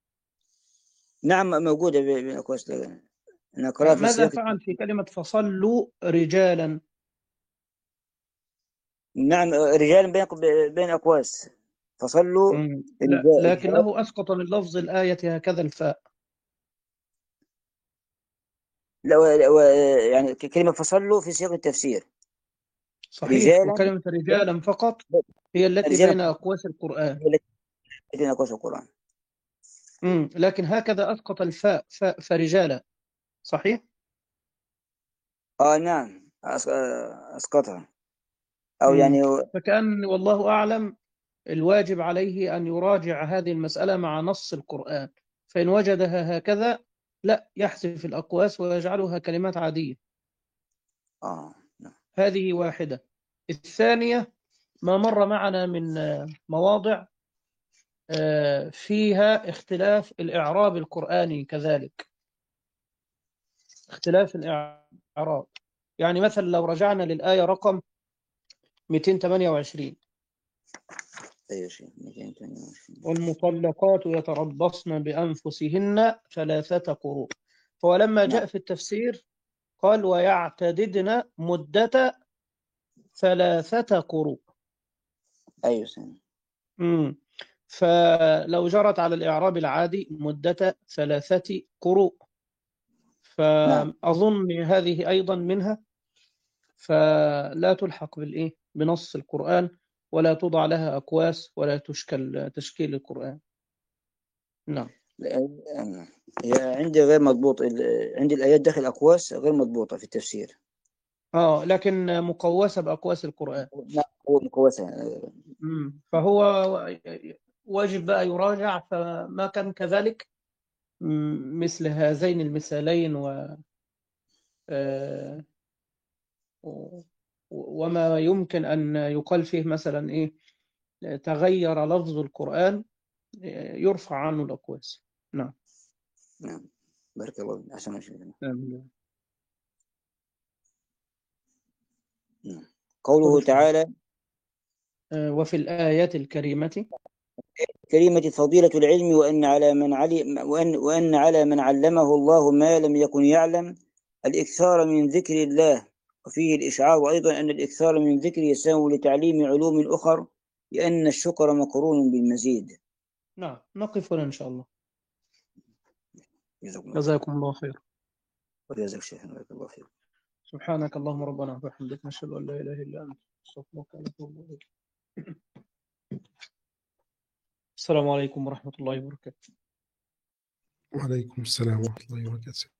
نعم موجودة بين أقواس، نقرأها في ماذا سياق. فعل في كلمة فصلوا رجالا؟ نعم رجال بين أقواس، فصلوا لا، رجال. لكنه أسقط من لفظ الآية هكذا الفاء. لا يعني كلمة فصلوا في سياق التفسير صحيح، رجالا. وكلمة رجالا فقط هي التي رجالا بين أقواس القرآن. بين أقواس القرآن. لكن هكذا أسقط الفاء فرجالا. صحيح؟ نعم أسقطها، أو يعني فكأن والله أعلم الواجب عليه أن يراجع هذه المسألة مع نص القرآن، فإن وجدها هكذا لا يحذف الأقواس ويجعلها كلمات عادية. نعم. هذه واحدة. الثانية ما مر معنا من مواضع فيها اختلاف الإعراب القرآني، كذلك اختلاف الإعراب. يعني مثلا لو رجعنا للآية رقم 228: والمطلقات يتربصن بأنفسهن 3 قروء، فهو لما جاء في التفسير قال: ويعتددن مدة 3 قروء. أيوة. فلو جرت على الإعراب العادي مدة 3 قروء، فأظن هذه أيضا منها، فلا تلحق بنص القرآن، ولا توضع لها أقواس، ولا تشكل تشكيل القرآن. نعم. هي عندي غير مضبوط، عندي الآيات داخل أقواس غير مضبوطة في التفسير. لكن مقوسة بأقواس القرآن. نعم هو مقوسة. فهو واجب بقى يراجع، فما كان كذلك مثل هذين المثالين وما يمكن أن يقال فيه مثلا إيه تغير لفظ القرآن يرفع عنه الأقواس. نعم. نعم. بارك الله فيك. أحسن شيء. آمين. نعم. قوله تعالى وفي الآيات الكريمة فضيلة العلم وأن على من علم وأن على من علمه الله ما لم يكن يعلم الإكثار من ذكر الله، وفيه الإشعار أيضا أن الإكثار من ذكر يساوي لتعليم علوم أخر، لأن الشكر مقرون بالمزيد. نعم. نقف هنا إن شاء الله. جزاكم الله خير. وجزاك شيخ. بارك الله فيك. سبحانك اللهم ربنا وبحمدك نشهد أن لا إله إلا أنت نستغفرك ونتوب إليك. السلام عليكم ورحمة الله وبركاته. وعليكم السلام ورحمة الله وبركاته.